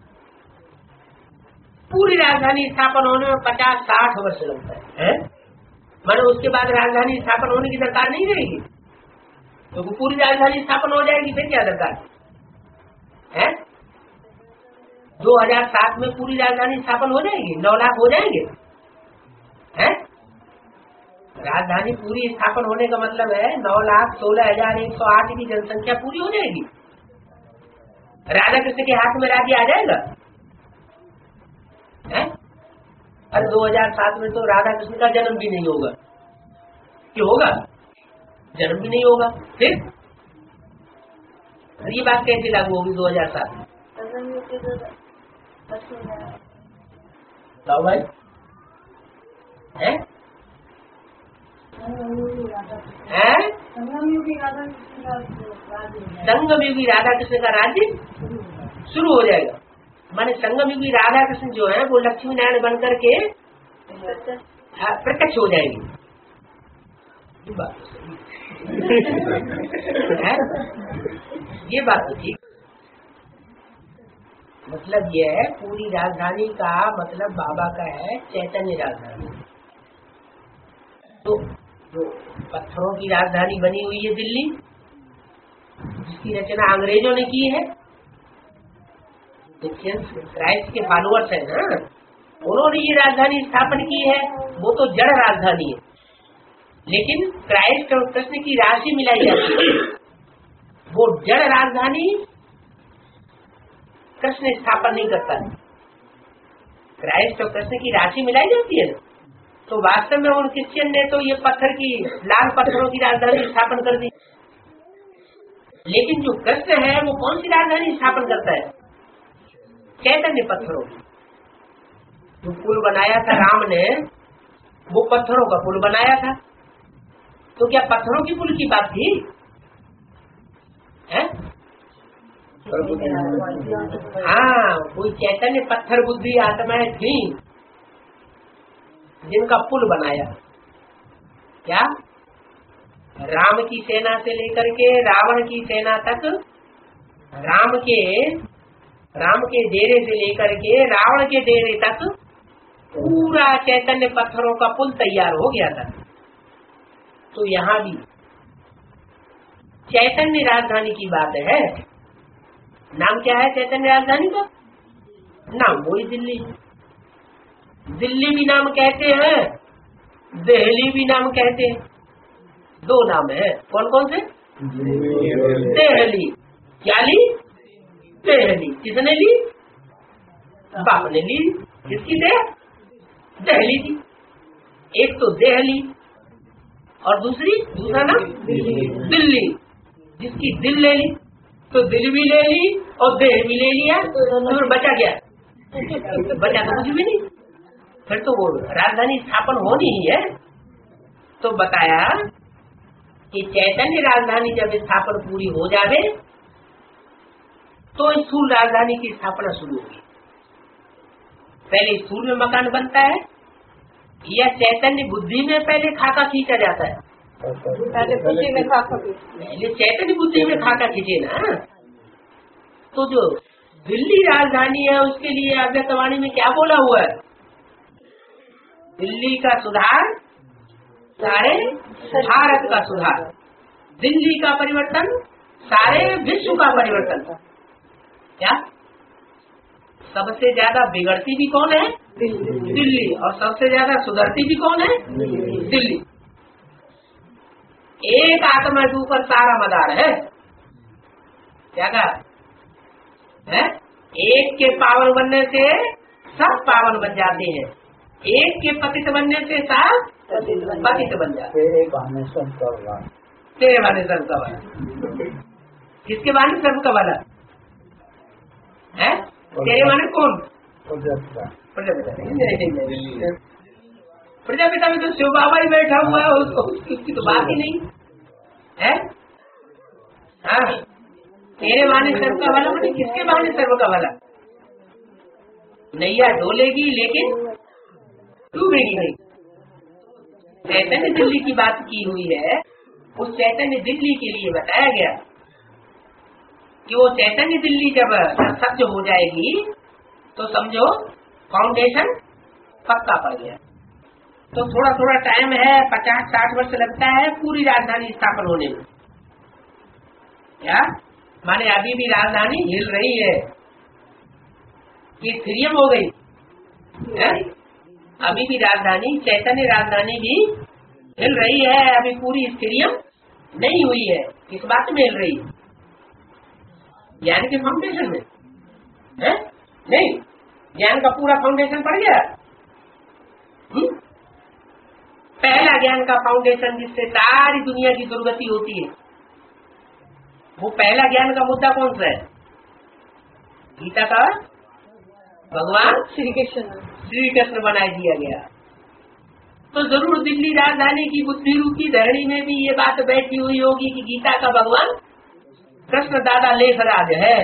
पूरी राजधानी स्थापन होने में पचास साठ वर्ष लगता है, है? मानो उसके बाद राजधानी स्थापन होने की दरकार नहीं रहेगी, तो पूरी राजधानी स्थापन हो जाएगी, फिर क्या दरकार है? दो हजार सात में पूरी राजधानी स्थापन हो जाएगी, नौ लाख हो जाएंगे, हैं? राजधानी पूरी स्थापन होने का मतलब है नौ लाख सोलह हजार एक सौ आठ की जनसंख्या पूरी हो जाएगी। राधा कृष्ण के हाथ में राज्य आ जाएगा, हैं? अरे दो हजार सात में तो राधा कृष्ण का जन्म भी नहीं होगा। क्यों होगा? जन्म भी नहीं होगा। फिर ये बात कैसे लागू होगी दो हजार सात में? भाई है? संगम युगी राधा कृष्ण का राज्य शुरू हो जाएगा। माने संगम युगी राधा कृष्ण जो है वो लक्ष्मी नारायण बन करके प्रत्यक्ष हो जाएगी। ये बात तो सही है, ये बात तो ठीक। मतलब ये है पूरी राजधानी का मतलब बाबा का है चैतन्य राजधानी। तो जो पत्थरों की राजधानी बनी हुई है दिल्ली, जिसकी रचना अंग्रेजों ने की है, क्राइस्ट के फॉलोअर्स है ना, उन्होंने ये राजधानी स्थापन की है। वो तो जड़ राजधानी है, लेकिन क्राइस्ट और कृष्ण की राशि मिलाई जाती है। वो जड़ राजधानी कृष्ण स्थापन नहीं करता है, क्राइस्ट और कृष्ण की राशि मिलाई जाती है। तो वास्तव में उन क्रिश्चियन ने तो ये पत्थर की, लाल पत्थरों की राजधानी स्थापन कर दी। लेकिन जो कृष्ण है वो कौन सी राजधानी स्थापन करता है? चैतन्य पत्थरों की। जो पुल बनाया था राम ने, वो पत्थरों का पुल बनाया था। तो क्या पत्थरों की पुल की बात थी? है? हाँ, कोई चैतन्य पत्थर बुद्धि आत्माएं थी जिनका पुल बनाया। क्या? राम की सेना से लेकर के रावण की सेना तक, राम के राम के डेरे से लेकर के रावण के डेरे तक पूरा चैतन्य पत्थरों का पुल तैयार हो गया था। तो यहाँ भी चैतन्य राजधानी की बात है। नाम क्या है चैतन्य राजधानी का? नाम वही दिल्ली। दिल्ली भी नाम कहते हैं, दिल्ली भी नाम कहते हैं। दो नाम है। कौन कौन से? दिल्ली। क्या ली? दिल्ली। किसने ली? बाप ने ली। किसकी दे? दिल्ली थी। एक तो दिल्ली और दूसरी दूसरा नाम दिल्ली। जिसकी दिल ले ली तो दिल भी ले ली और देह भी ले लिया, तो बचा क्या? बचा तो कुछ भी नहीं। फिर तो वो राजधानी स्थापन होनी ही है। तो बताया कि चैतन्य राजधानी जब स्थापन पूरी हो जावे तो स्थूल राजधानी की स्थापना शुरू होगी। पहले स्थूल में मकान बनता है, यह चैतन्य बुद्धि में पहले खाका खींचा जाता है? पहले बुद्धि में खाका पहले चैतन्य बुद्धि में खाका खींचे ना। तो जो दिल्ली राजधानी है उसके लिए अव्यक्तवाणी में क्या बोला हुआ है? दिल्ली का सुधार सारे भारत का सुधार, दिल्ली का परिवर्तन सारे विश्व का परिवर्तन। क्या सबसे ज्यादा बिगड़ती भी कौन है? दिल्ली। और सबसे ज्यादा सुधरती भी कौन है? दिल्ली। एक आत्मा के ऊपर सारा मदार है। क्या कहा है? एक के पावन बनने से सब पावन बन जाते हैं, एक के पतित बनने से सब पतित बन जाते हैं। तेरे बहाने सब का वाला। किसके बहाने सब का वाला है? तेरे बहाने कौन? प्रजापिता में तो शिव बाबा ही बैठा हुआ है, उसकी, उसकी तो बात ही नहीं है। हाँ, तेरे बहाने सर्व का वाला मैंने किसके बहाने सर्व का वाला? नैया डोलेगी लेकिन डूबेगी नहीं। चैतन्य दिल्ली की बात की हुई है। उस चैतन्य दिल्ली के लिए बताया गया कि वो चैतन्य दिल्ली जब सत्य हो जाएगी तो समझो फाउंडेशन पक्का पड़ गया। तो थोड़ा थोड़ा टाइम है, पचास साठ वर्ष लगता है पूरी राजधानी स्थापन होने में। क्या माने अभी भी राजधानी हिल रही है कि थिरियम हो गई है? अभी भी राजधानी चैतन्य राजधानी भी हिल रही है, अभी पूरी थिरियम नहीं हुई है। किस बात में हिल रही है? ज्ञान के फाउंडेशन में है? नहीं, ज्ञान का पूरा फाउंडेशन पड़ गया। हुँ? पहला ज्ञान का फाउंडेशन जिससे सारी दुनिया की दुर्गति होती है, वो पहला ज्ञान का मुद्दा कौन सा है? गीता का भगवान श्री कृष्ण श्री कृष्ण बना दिया गया। तो जरूर दिल्ली राजधानी की बुद्धि रूपी धरणी में भी ये बात बैठी हुई होगी कि गीता का भगवान कृष्ण दादा लेखराज है,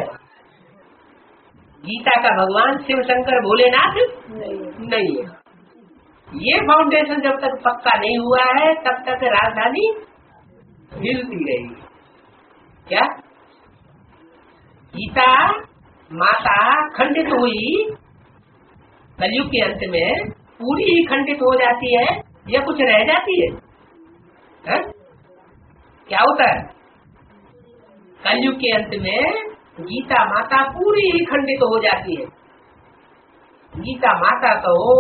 गीता का भगवान शिव शंकर भोलेनाथ नहीं, नहीं है। ये फाउंडेशन जब तक पक्का नहीं हुआ है तब तक राजधानी हिलती रहेगी। क्या गीता माता खंडित हुई कलयुग के अंत में पूरी ही खंडित हो जाती है या कुछ रह जाती है, है? क्या होता है कलयुग के अंत में? गीता माता पूरी ही खंडित हो जाती है। गीता माता कहो,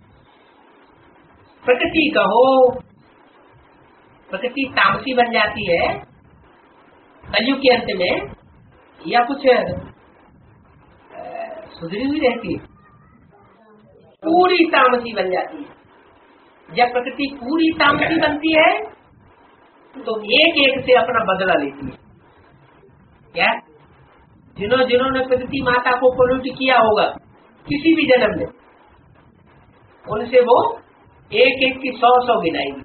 प्रकृति कहो, प्रकृति तामसी बन जाती है कलयुग के अंत में या कुछ सुधरी हुई रहती है? पूरी तामसी बन जाती है। जब प्रकृति पूरी तामसी बनती है तो एक एक से अपना बदला लेती है। क्या जिन्हों जिन्होंने प्रकृति माता को पोल्यूट किया होगा किसी भी जन्म में, उनसे वो एक एक की सौ सौ गिनाएगी।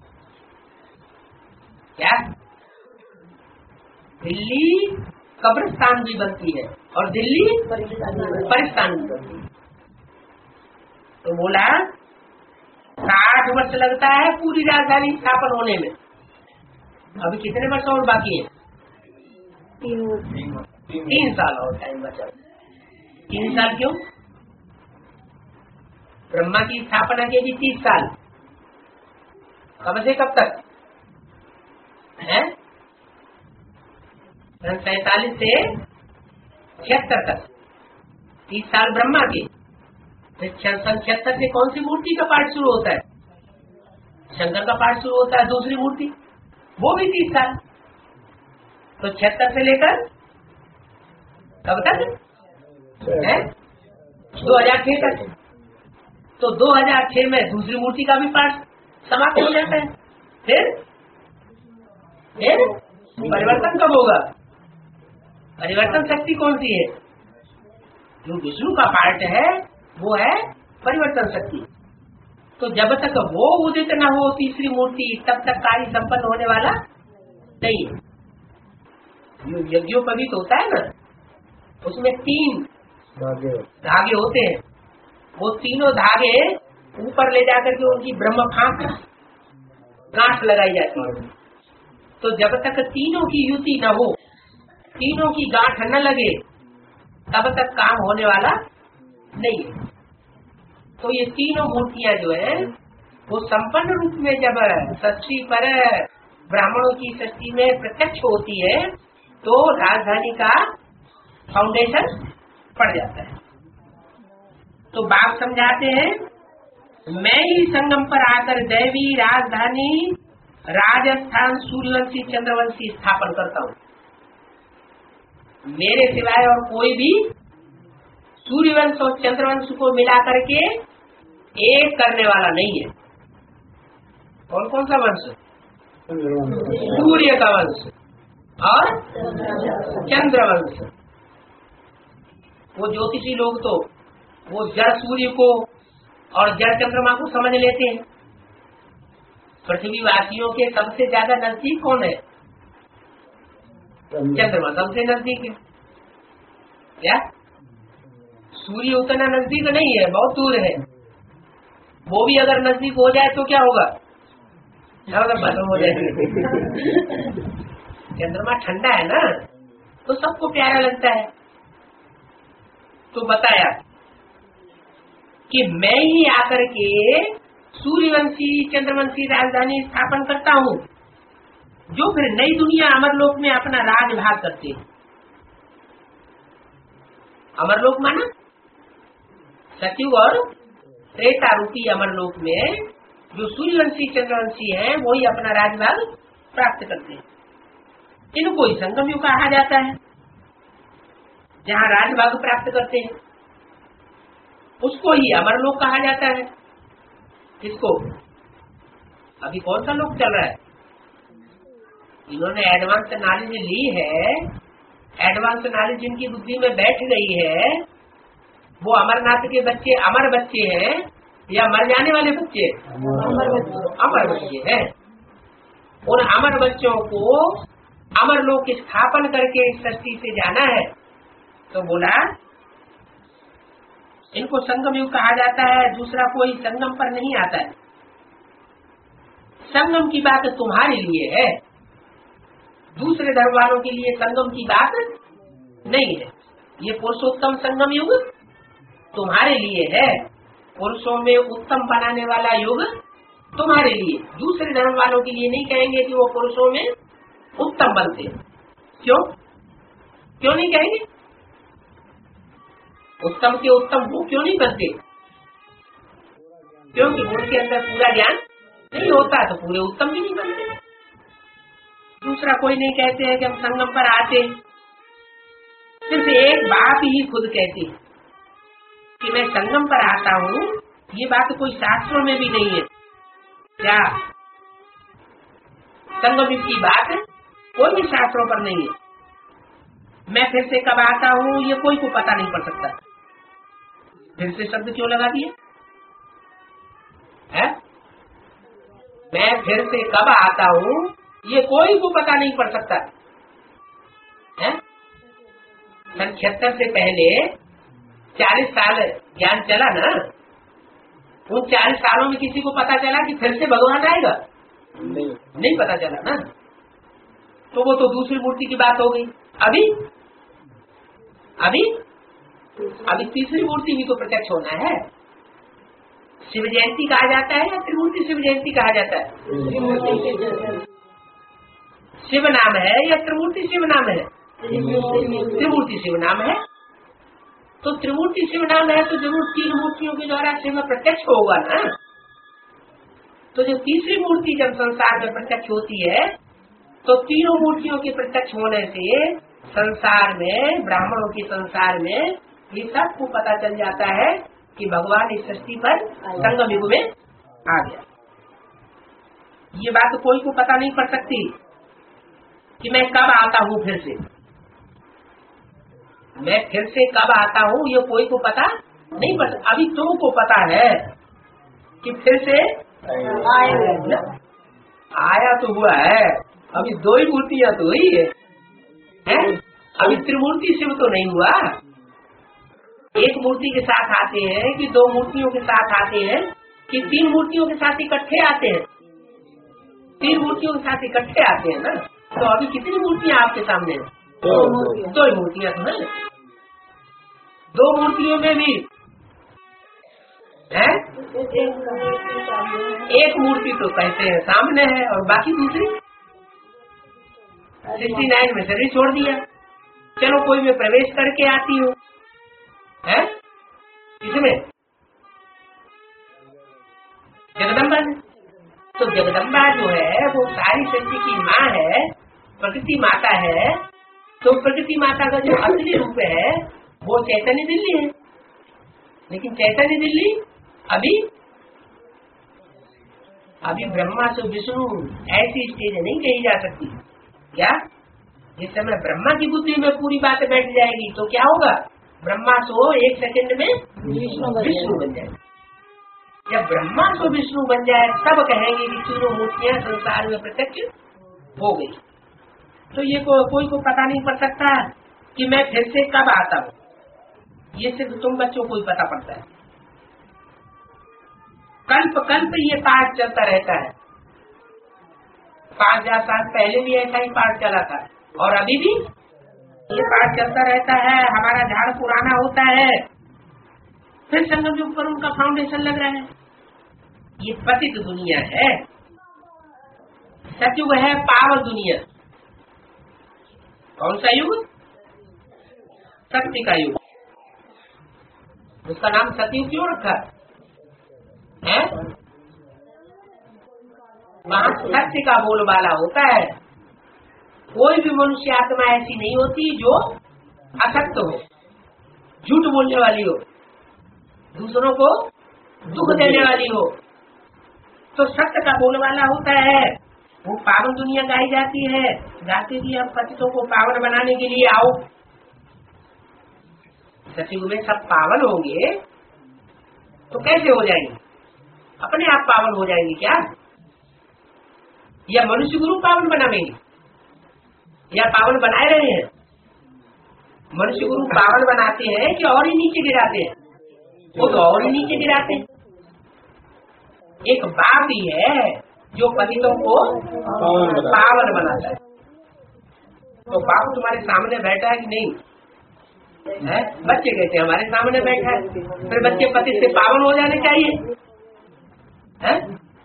क्या दिल्ली कब्रिस्तान भी बनती है और दिल्ली परिस्तान भी बनती है। तो बोला साठ वर्ष लगता है पूरी राजधानी स्थापन होने में। अभी कितने वर्ष और बाकी है? तीन तीन साल और टाइम बचा। तीन साल क्यों? ब्रह्मा की स्थापना के भी तीस साल। कब से कब तक है? सैतालीस से छिहत्तर तक तीस साल ब्रह्मा के। सन छिहत्तर से कौन सी मूर्ति का पाठ शुरू होता है? शंकर का पाठ शुरू होता है, दूसरी मूर्ति, वो भी तीस साल। तो छिहत्तर से लेकर कब तक है? दो हजार छह तक। तो दो हजार छह में दूसरी मूर्ति का भी पाठ समाप्त हो जाता है। फिर फिर परिवर्तन कब होगा? परिवर्तन शक्ति कौन सी है? जो विष्णु का पार्ट है वो है परिवर्तन शक्ति। तो जब तक वो उदित न हो तीसरी मूर्ति तब तक कार्य संपन्न होने वाला नहीं है। यज्ञोपवीत होता है ना, उसमें तीन धागे होते हैं। वो तीनों धागे ऊपर ले जाकर के उनकी ब्रह्म फांक गांठ लगाई जाती है। तो जब तक तीनों की युति न हो, तीनों की गांठ न लगे, तब तक काम होने वाला नहीं है। तो ये तीनों मूर्तियां जो है वो संपन्न रूप में जब षष्ठी पर ब्राह्मणों की षष्ठी में प्रत्यक्ष होती है तो राजधानी का फाउंडेशन पड़ जाता है। तो बाप समझाते हैं, मैं ही संगम पर आकर दैवी राजधानी राजस्थान सूर्यवंशी चंद्रवंशी स्थापन करता हूँ। मेरे सिवाय और कोई भी सूर्यवंश और चंद्रवंश को मिला करके एक करने वाला नहीं है। कौन कौन सा वंश? सूर्य का वंश और चंद्रवंश। वो ज्योतिषी लोग तो वो जड़ सूर्य को और जड़ चंद्रमा को समझ लेते हैं। पृथ्वी वासियों के सबसे ज्यादा नजदीक कौन है? चंद्रमा सबसे नजदीक है। क्या सूर्य उतना नजदीक नहीं है, बहुत दूर है। वो भी अगर नजदीक हो जाए तो क्या होगा? खत्म हो जाएगा। चंद्रमा ठंडा है ना, तो सबको प्यारा लगता है। तो बताया कि मैं ही आकर के सूर्यवंशी चंद्रवंशी राजधानी स्थापन करता हूँ, जो फिर नई दुनिया अमरलोक में अपना राजभाग करते हैं। अमरलोक माना सचिव और त्रेता रूपी अमरलोक में जो सूर्यवंशी चंद्रवंशी हैं वही अपना राजभाग प्राप्त करते हैं। इनको ही संगम युग कहा जाता है, जहाँ राजभाग प्राप्त करते हैं उसको ही अमरलोक कहा जाता है। किसको? अभी कौन सा लोक चल रहा है? इन्होंने एडवांस नॉलेज ली है, एडवांस नॉलेज जिनकी बुद्धि में बैठ गई है, वो अमरनाथ के बच्चे अमर बच्चे हैं या मर जाने वाले बच्चे? अमर बच्चे। अमर बच्चे हैं। उन अमर बच्चों को अमर लोक स्थापन करके इस सृष्टि से जाना है। तो बोला इनको संगम युग कहा जाता है, दूसरा कोई संगम पर नहीं आता है। संगम की बात तुम्हारे लिए है, दूसरे धर्म वालों के लिए संगम की बात नहीं है। ये पुरुषोत्तम संगम युग तुम्हारे लिए है, पुरुषों में उत्तम बनाने वाला युग तुम्हारे लिए। दूसरे धर्म वालों के लिए नहीं कहेंगे कि वो पुरुषों में उत्तम बनते। क्यों क्यों नहीं कहेंगे? उत्तम के उत्तम वो क्यों नहीं बनते? क्योंकि उनके अंदर पूरा ज्ञान नहीं होता, तो पूरे उत्तम भी नहीं बनते। दूसरा कोई नहीं कहते हैं कि हम संगम पर आते। सिर्फ एक बात ही खुद कहती है कि मैं संगम पर आता हूँ। ये बात कोई शास्त्रों में भी नहीं है। क्या संगम की बात कोई भी शास्त्रों पर नहीं है। मैं फिर से कब आता हूँ ये कोई को पता नहीं पड़ सकता। फिर से शब्द क्यों लगा दिए है? मैं फिर से कब आता हूँ ये कोई को पता नहीं पड़ सकता है। सन छिहत्तर से पहले चालीस साल ज्ञान चला ना, उन चालीस सालों में किसी को पता चला कि फिर से भगवान आएगा? नहीं, नहीं पता चला ना। तो वो तो दूसरी मूर्ति की बात हो गई। अभी अभी अभी तीसरी मूर्ति भी तो प्रत्यक्ष होना है। शिव जयंती कहा जाता है या त्रिमूर्ति शिव जयंती कहा जाता है? शिव नाम है या त्रिमूर्ति शिव नाम है? त्रिमूर्ति शिव नाम है। तो त्रिमूर्ति शिव नाम है तो जरूर तीन मूर्तियों के द्वारा शिव प्रत्यक्ष होगा ना। तो जो तीसरी मूर्ति जब संसार में प्रत्यक्ष होती है तो तीनों मूर्तियों के प्रत्यक्ष होने से संसार में, ब्राह्मणों के संसार में ये सबको पता चल जाता है कि भगवान इस सृष्टि पर संगम युग में आ गया। ये बात कोई को पता नहीं पड़ सकती कि मैं कब आता हूँ फिर से। मैं फिर से कब आता हूँ ये कोई को पता नहीं पड़। अभी तुमको पता है कि फिर से आया, आया तो हुआ है। अभी दो ही मूर्तियाँ तो हुई है, है? अभी त्रिमूर्ति शिव तो नहीं हुआ। एक मूर्ति के साथ आते हैं कि दो मूर्तियों के साथ आते हैं कि तीन मूर्तियों के साथ इकट्ठे आते हैं, तीन मूर्तियों के साथ इकट्ठे आते हैं ना। तो अभी कितनी मूर्तियां आपके सामने हैं? दो ही मूर्तियां तो है। दो मूर्तियों में भी है एक मूर्ति तो कहते हैं सामने है और बाकी दूसरी सिक्सटी नाइन में शरीर छोड़ दिया। चलो कोई में प्रवेश करके आती हो है, इसमें जगदम्बा में। तो जगदम्बा जो है वो सारी सृष्टि की माँ है, प्रकृति माता है। तो प्रकृति माता का जो असली रूप है वो चैतन्य दिल्ली है। लेकिन चैतन्य दिल्ली अभी अभी ब्रह्मा से विष्णु ऐसी स्टेज नहीं कही जा सकती। क्या जिस समय ब्रह्मा की बुद्धि में पूरी बात बैठ जाएगी तो क्या होगा? ब्रह्मा सो एक सेकंड में विष्णु बन जाएगा। जब ब्रह्मा सो विष्णु बन जाए तब कहेंगे कि तीनों मूर्तियां संसार में प्रत्यक्ष हो गई। तो ये को, कोई को पता नहीं पड़ सकता कि मैं फिर से कब आता हूँ। ये सिर्फ तुम बच्चों को ही पता पड़ता है। कल्प कल्प ये पाठ चलता रहता है। पाँच हजार साल पहले भी ऐसा ही पाठ चला था और अभी भी ये पाठ चलता रहता है। हमारा झाड़ पुराना होता है, फिर संगम युग पर उनका फाउंडेशन लग रहा है। ये पतित दुनिया है। सतयुग है पावन दुनिया। कौन सा युग? सत्य का युग। उसका नाम सतयुग क्यों रखा है? वहाँ सत्य का बोलबाला होता है। कोई भी मनुष्य आत्मा ऐसी नहीं होती जो असत्य हो, झूठ बोलने वाली हो, दूसरों को दुख देने वाली हो। तो सत्य का बोलबाला होता है। वो पावन दुनिया गाई जाती है। गाते भी हम पतितों को पावन बनाने के लिए आओ। सतयुग में सब पावन होंगे तो कैसे हो जाएंगे? अपने आप पावन हो जाएंगे क्या? या मनुष्य गुरु पावन बनावेंगे या पावन बनाए रहे हैं? मनुष्य गुरु पावन बनाते हैं कि और ही नीचे गिराते हैं? वो तो और ही नीचे गिराते हैं। एक बाप ही है जो पतितों को पावन बनाता है। तो बाप तुम्हारे सामने बैठा है कि नहीं है? बच्चे कहते हैं हमारे सामने बैठा है। फिर बच्चे पति से पावन हो जाने चाहिए है?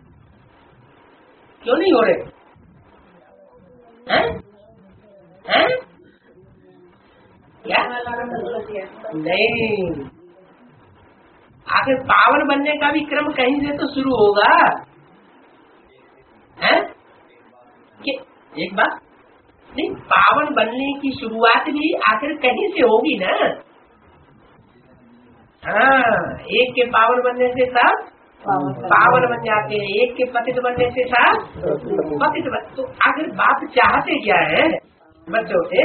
क्यों नहीं हो रहे हैं? हैं? क्या नहीं? आखिर पावन बनने का भी क्रम कहीं से तो शुरू होगा है? कि एक बात नहीं, पावन बनने की शुरुआत भी आखिर कहीं से होगी ना। हाँ, एक के पावन बनने से सब पावन बन जाते हैं, एक के पतित बनने से सब पतित बन। तो आखिर बाप चाहते क्या है बच्चों से?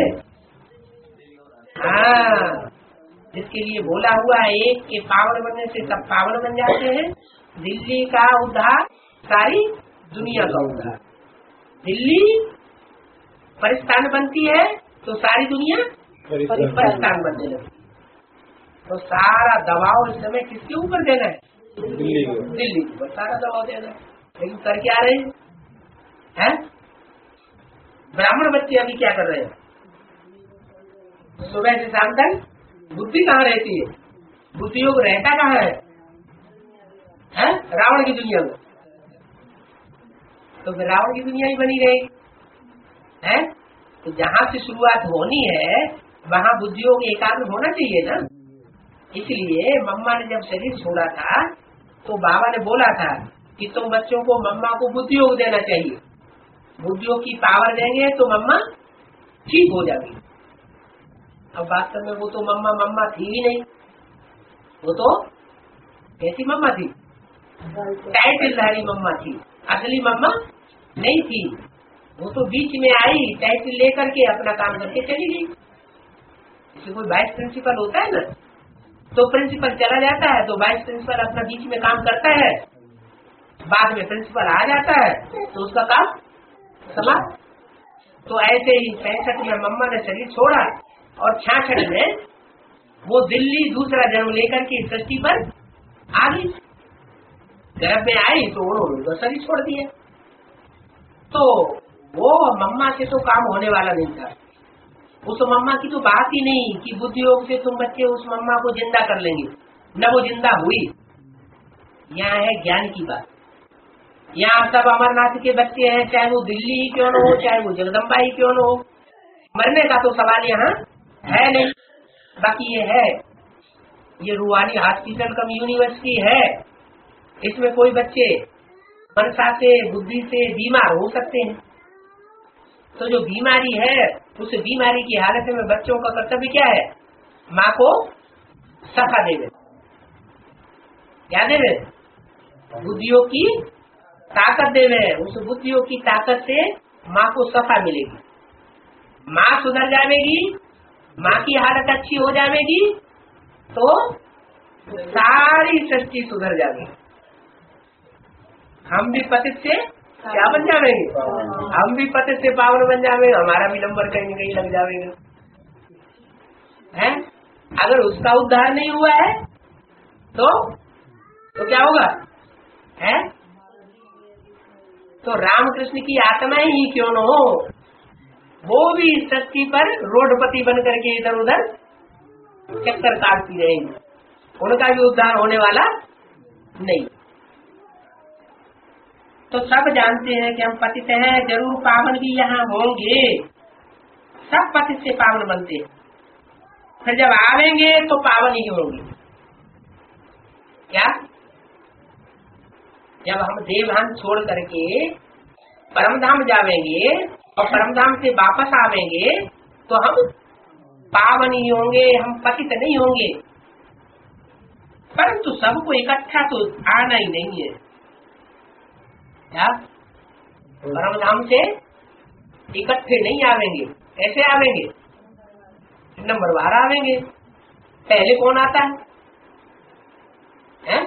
हाँ, जिसके लिए बोला हुआ है एक के पावन बनने से सब पावन बन जाते हैं। दिल्ली का उद्धार सारी दुनिया का उद्धार। दिल्ली परिस्थान बनती है तो सारी दुनिया परिस्थान बनने लगती। तो सारा दबाव इस समय किसके ऊपर देना है? दिल्ली को। दिल्ली के ऊपर सारा दबाव देना है। लेकिन कर क्या रहे हैं? ब्राह्मण बच्चे अभी क्या कर रहे हैं? सुबह से शाम तक बुद्धि कहाँ रहती है? बुद्धि योग रहता कहाँ है? है रावण की दुनिया में। तो फिर रावण की दुनिया ही बनी रहेगी है? तो जहाँ से शुरुआत होनी है वहाँ बुद्धि योग एकाग्र होना चाहिए ना। इसलिए मम्मा ने जब शरीर छोड़ा था तो बाबा ने बोला था कि तुम बच्चों को मम्मा को बुद्धि योग देना चाहिए। बुद्धि योग की पावर देंगे तो मम्मा ठीक हो जाएगी। अब वास्तव में वो तो मम्मा मम्मा थी ही नहीं। वो तो कैसी मम्मा थी? टाइटलधारी मम्मा थी, असली मम्मा नहीं थी। वो तो बीच में आई, टाइटल लेकर के अपना काम करके चली गई। जैसे कोई वाइस प्रिंसिपल होता है ना, तो प्रिंसिपल चला जाता है तो वाइस प्रिंसिपल अपना बीच में काम करता है, बाद में प्रिंसिपल आ जाता है तो उसका काम समाप्त। तो ऐसे ही पैंसठ में मम्मा ने शरीर छोड़ा और छियासठ में वो दिल्ली दूसरा जन्म लेकर के सृष्टि पर आ गई। गर्भ में आई तो उन्होंने तो शरीर छोड़ दिया। तो वो मम्मा से तो काम होने वाला नहीं था। उस मम्मा की तो बात ही नहीं कि बुद्धि योग से तुम बच्चे उस मम्मा को जिंदा कर लेंगे, न वो जिंदा हुई। यहाँ है ज्ञान की बात। यहाँ सब अमरनाथ के बच्चे हैं, चाहे वो दिल्ली ही क्यों न हो, चाहे वो जगदम्बा ही क्यों न हो। मरने का तो सवाल यहाँ है नहीं। बाकी ये है, ये रूहानी हॉस्पिटल कम यूनिवर्सिटी है, इसमें कोई बच्चे मनसा से बुद्धि से बीमार हो सकते हैं। तो जो बीमारी है उस बीमारी की हालत में बच्चों का कर्तव्य क्या है? माँ को सफा देवे, क्या देवे? बुद्धियों की ताकत देवे। उस बुद्धियों की ताकत से माँ को सफा मिलेगी, माँ सुधर जाएगी, माँ की हालत अच्छी हो जाएगी तो सारी सृष्टि सुधर जाएगी। हम भी पतित से क्या बन जाएंगे? हम भी पतित से पावन बन जाएंगे, हमारा भी नंबर कहीं न कहीं लग जाएगा। है अगर उसका उद्धार नहीं हुआ है तो तो क्या होगा? है तो रामकृष्ण की आत्मा ही क्यों न हो, वो भी सृष्टि पर रोडपति बन करके इधर उधर चक्कर काटती रहेंगी, उनका भी उद्धार होने वाला नहीं। तो सब जानते हैं कि हम पतित हैं, जरूर पावन भी यहाँ होंगे। सब पतित से पावन बनते हैं, फिर जब आवेंगे तो पावन ही होंगे। क्या? जब हम देवधाम छोड़ करके परमधाम जावेंगे और परमधाम से वापस आवेंगे तो हम पावन ही होंगे, हम पतित नहीं होंगे। परंतु सबको इकट्ठा तो आना ही नहीं है। क्या? परमधाम से इकट्ठे नहीं आवेंगे। कैसे आवेंगे? नंबर बार आवेंगे। पहले कौन आता है? हैं?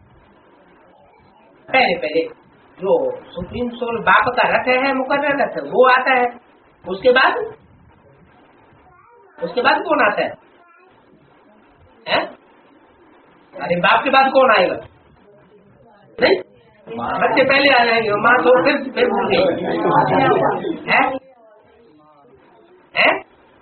पहले पहले जो सुप्रीम सोल बाप का रथ है, मुकर्रर रथ, वो आता है। उसके बाद उसके बाद कौन आता है? हैं? अरे बाप के बाद कौन आएगा? नहीं, बच्चे पहले आ जाएंगे, माँ तो फिर फिर भूल गई। है? है?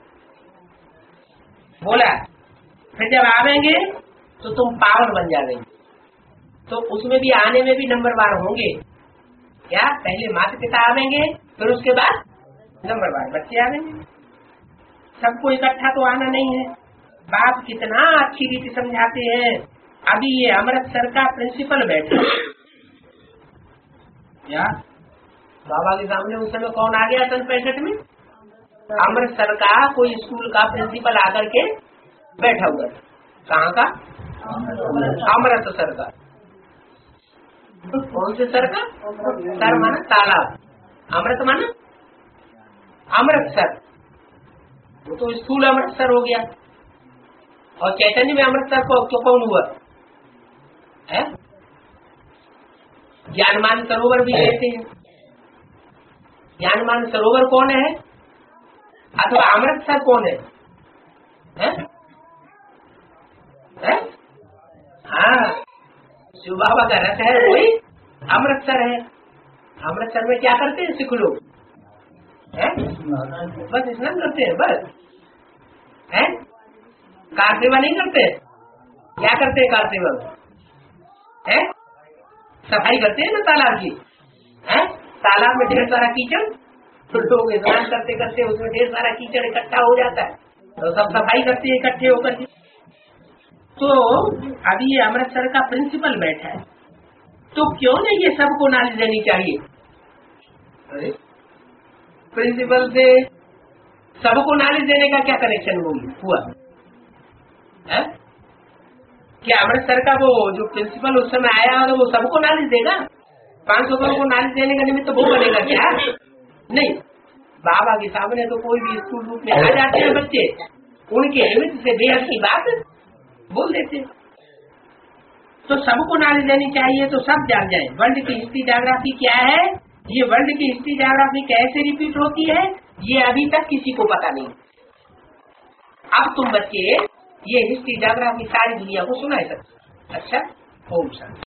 बोला फिर जब आवेंगे तो तुम पावन बन जाएंगे। तो उसमें भी आने में भी नंबर बार होंगे। क्या? पहले माता पिता आवेंगे, फिर उसके बाद नंबर बार बच्चे आवेंगे। सबको इकट्ठा तो आना नहीं है। बाप कितना अच्छी रीति समझाते हैं। अभी ये अमृतसर का प्रिंसिपल बैठा, क्या बाबा के सामने उस समय कौन आ गया सन पैंसठ में? अमृतसर का कोई स्कूल का प्रिंसिपल आकर के बैठा हुआ। कहाँ का? अमृतसर का। कौन से सर का? सर माना तालाब, अमृत माना अमृतसर। वो तो स्कूल अमृतसर हो गया। और चैतन्य में अमृतसर को क्यों कौन हुआ है? ज्ञानमान सरोवर भी कहते हैं। ज्ञानमान सरोवर कौन है? अथवा अमृतसर कौन है? है? है? हाँ, शिव बाबा का रथ है, वही अमृतसर है। अमृतसर में क्या करते हैं सिख लोग? बस स्नान करते हैं, बस है। कार सेवा नहीं करते। क्या करते हैं कार सेवा? है सफाई करते हैं ना तालाब की। है तालाब में ढेर सारा कीचड़, तो लोग स्नान करते करते उसमें ढेर सारा कीचड़ इकट्ठा हो जाता है, तो सब सफाई करते हैं इकट्ठे होकर के। तो अभी ये अमृतसर का प्रिंसिपल बैठा है, तो क्यों नहीं ये सबको नॉलेज देनी चाहिए? अरे प्रिंसिपल से सबको नॉलेज देने का क्या कनेक्शन हुआ है? क्या अमृतसर का वो जो प्रिंसिपल उस समय आया तो वो सबको नॉलेज देगा? पांच सौ करोड़ को नॉलेज देने का निमित्त तो वो बनेगा क्या? नहीं। बाबा के सामने तो कोई भी स्कूल रूप में आ जाते हैं बच्चे, उनके निमित्त से बेहद की बात बोल देते। तो सबको नॉलेज देनी चाहिए, तो सब जान जाए वर्ल्ड की हिस्ट्री ज्योग्राफी क्या है, ये वर्ल्ड की हिस्ट्री ज्योग्राफी कैसे रिपीट होती है, ये अभी तक किसी को पता नहीं। अब तुम बच्चे ये हिस्ट्री ज्योग्राफी सारी दुनिया को सुनाए सकते। अच्छा, ओम शांति।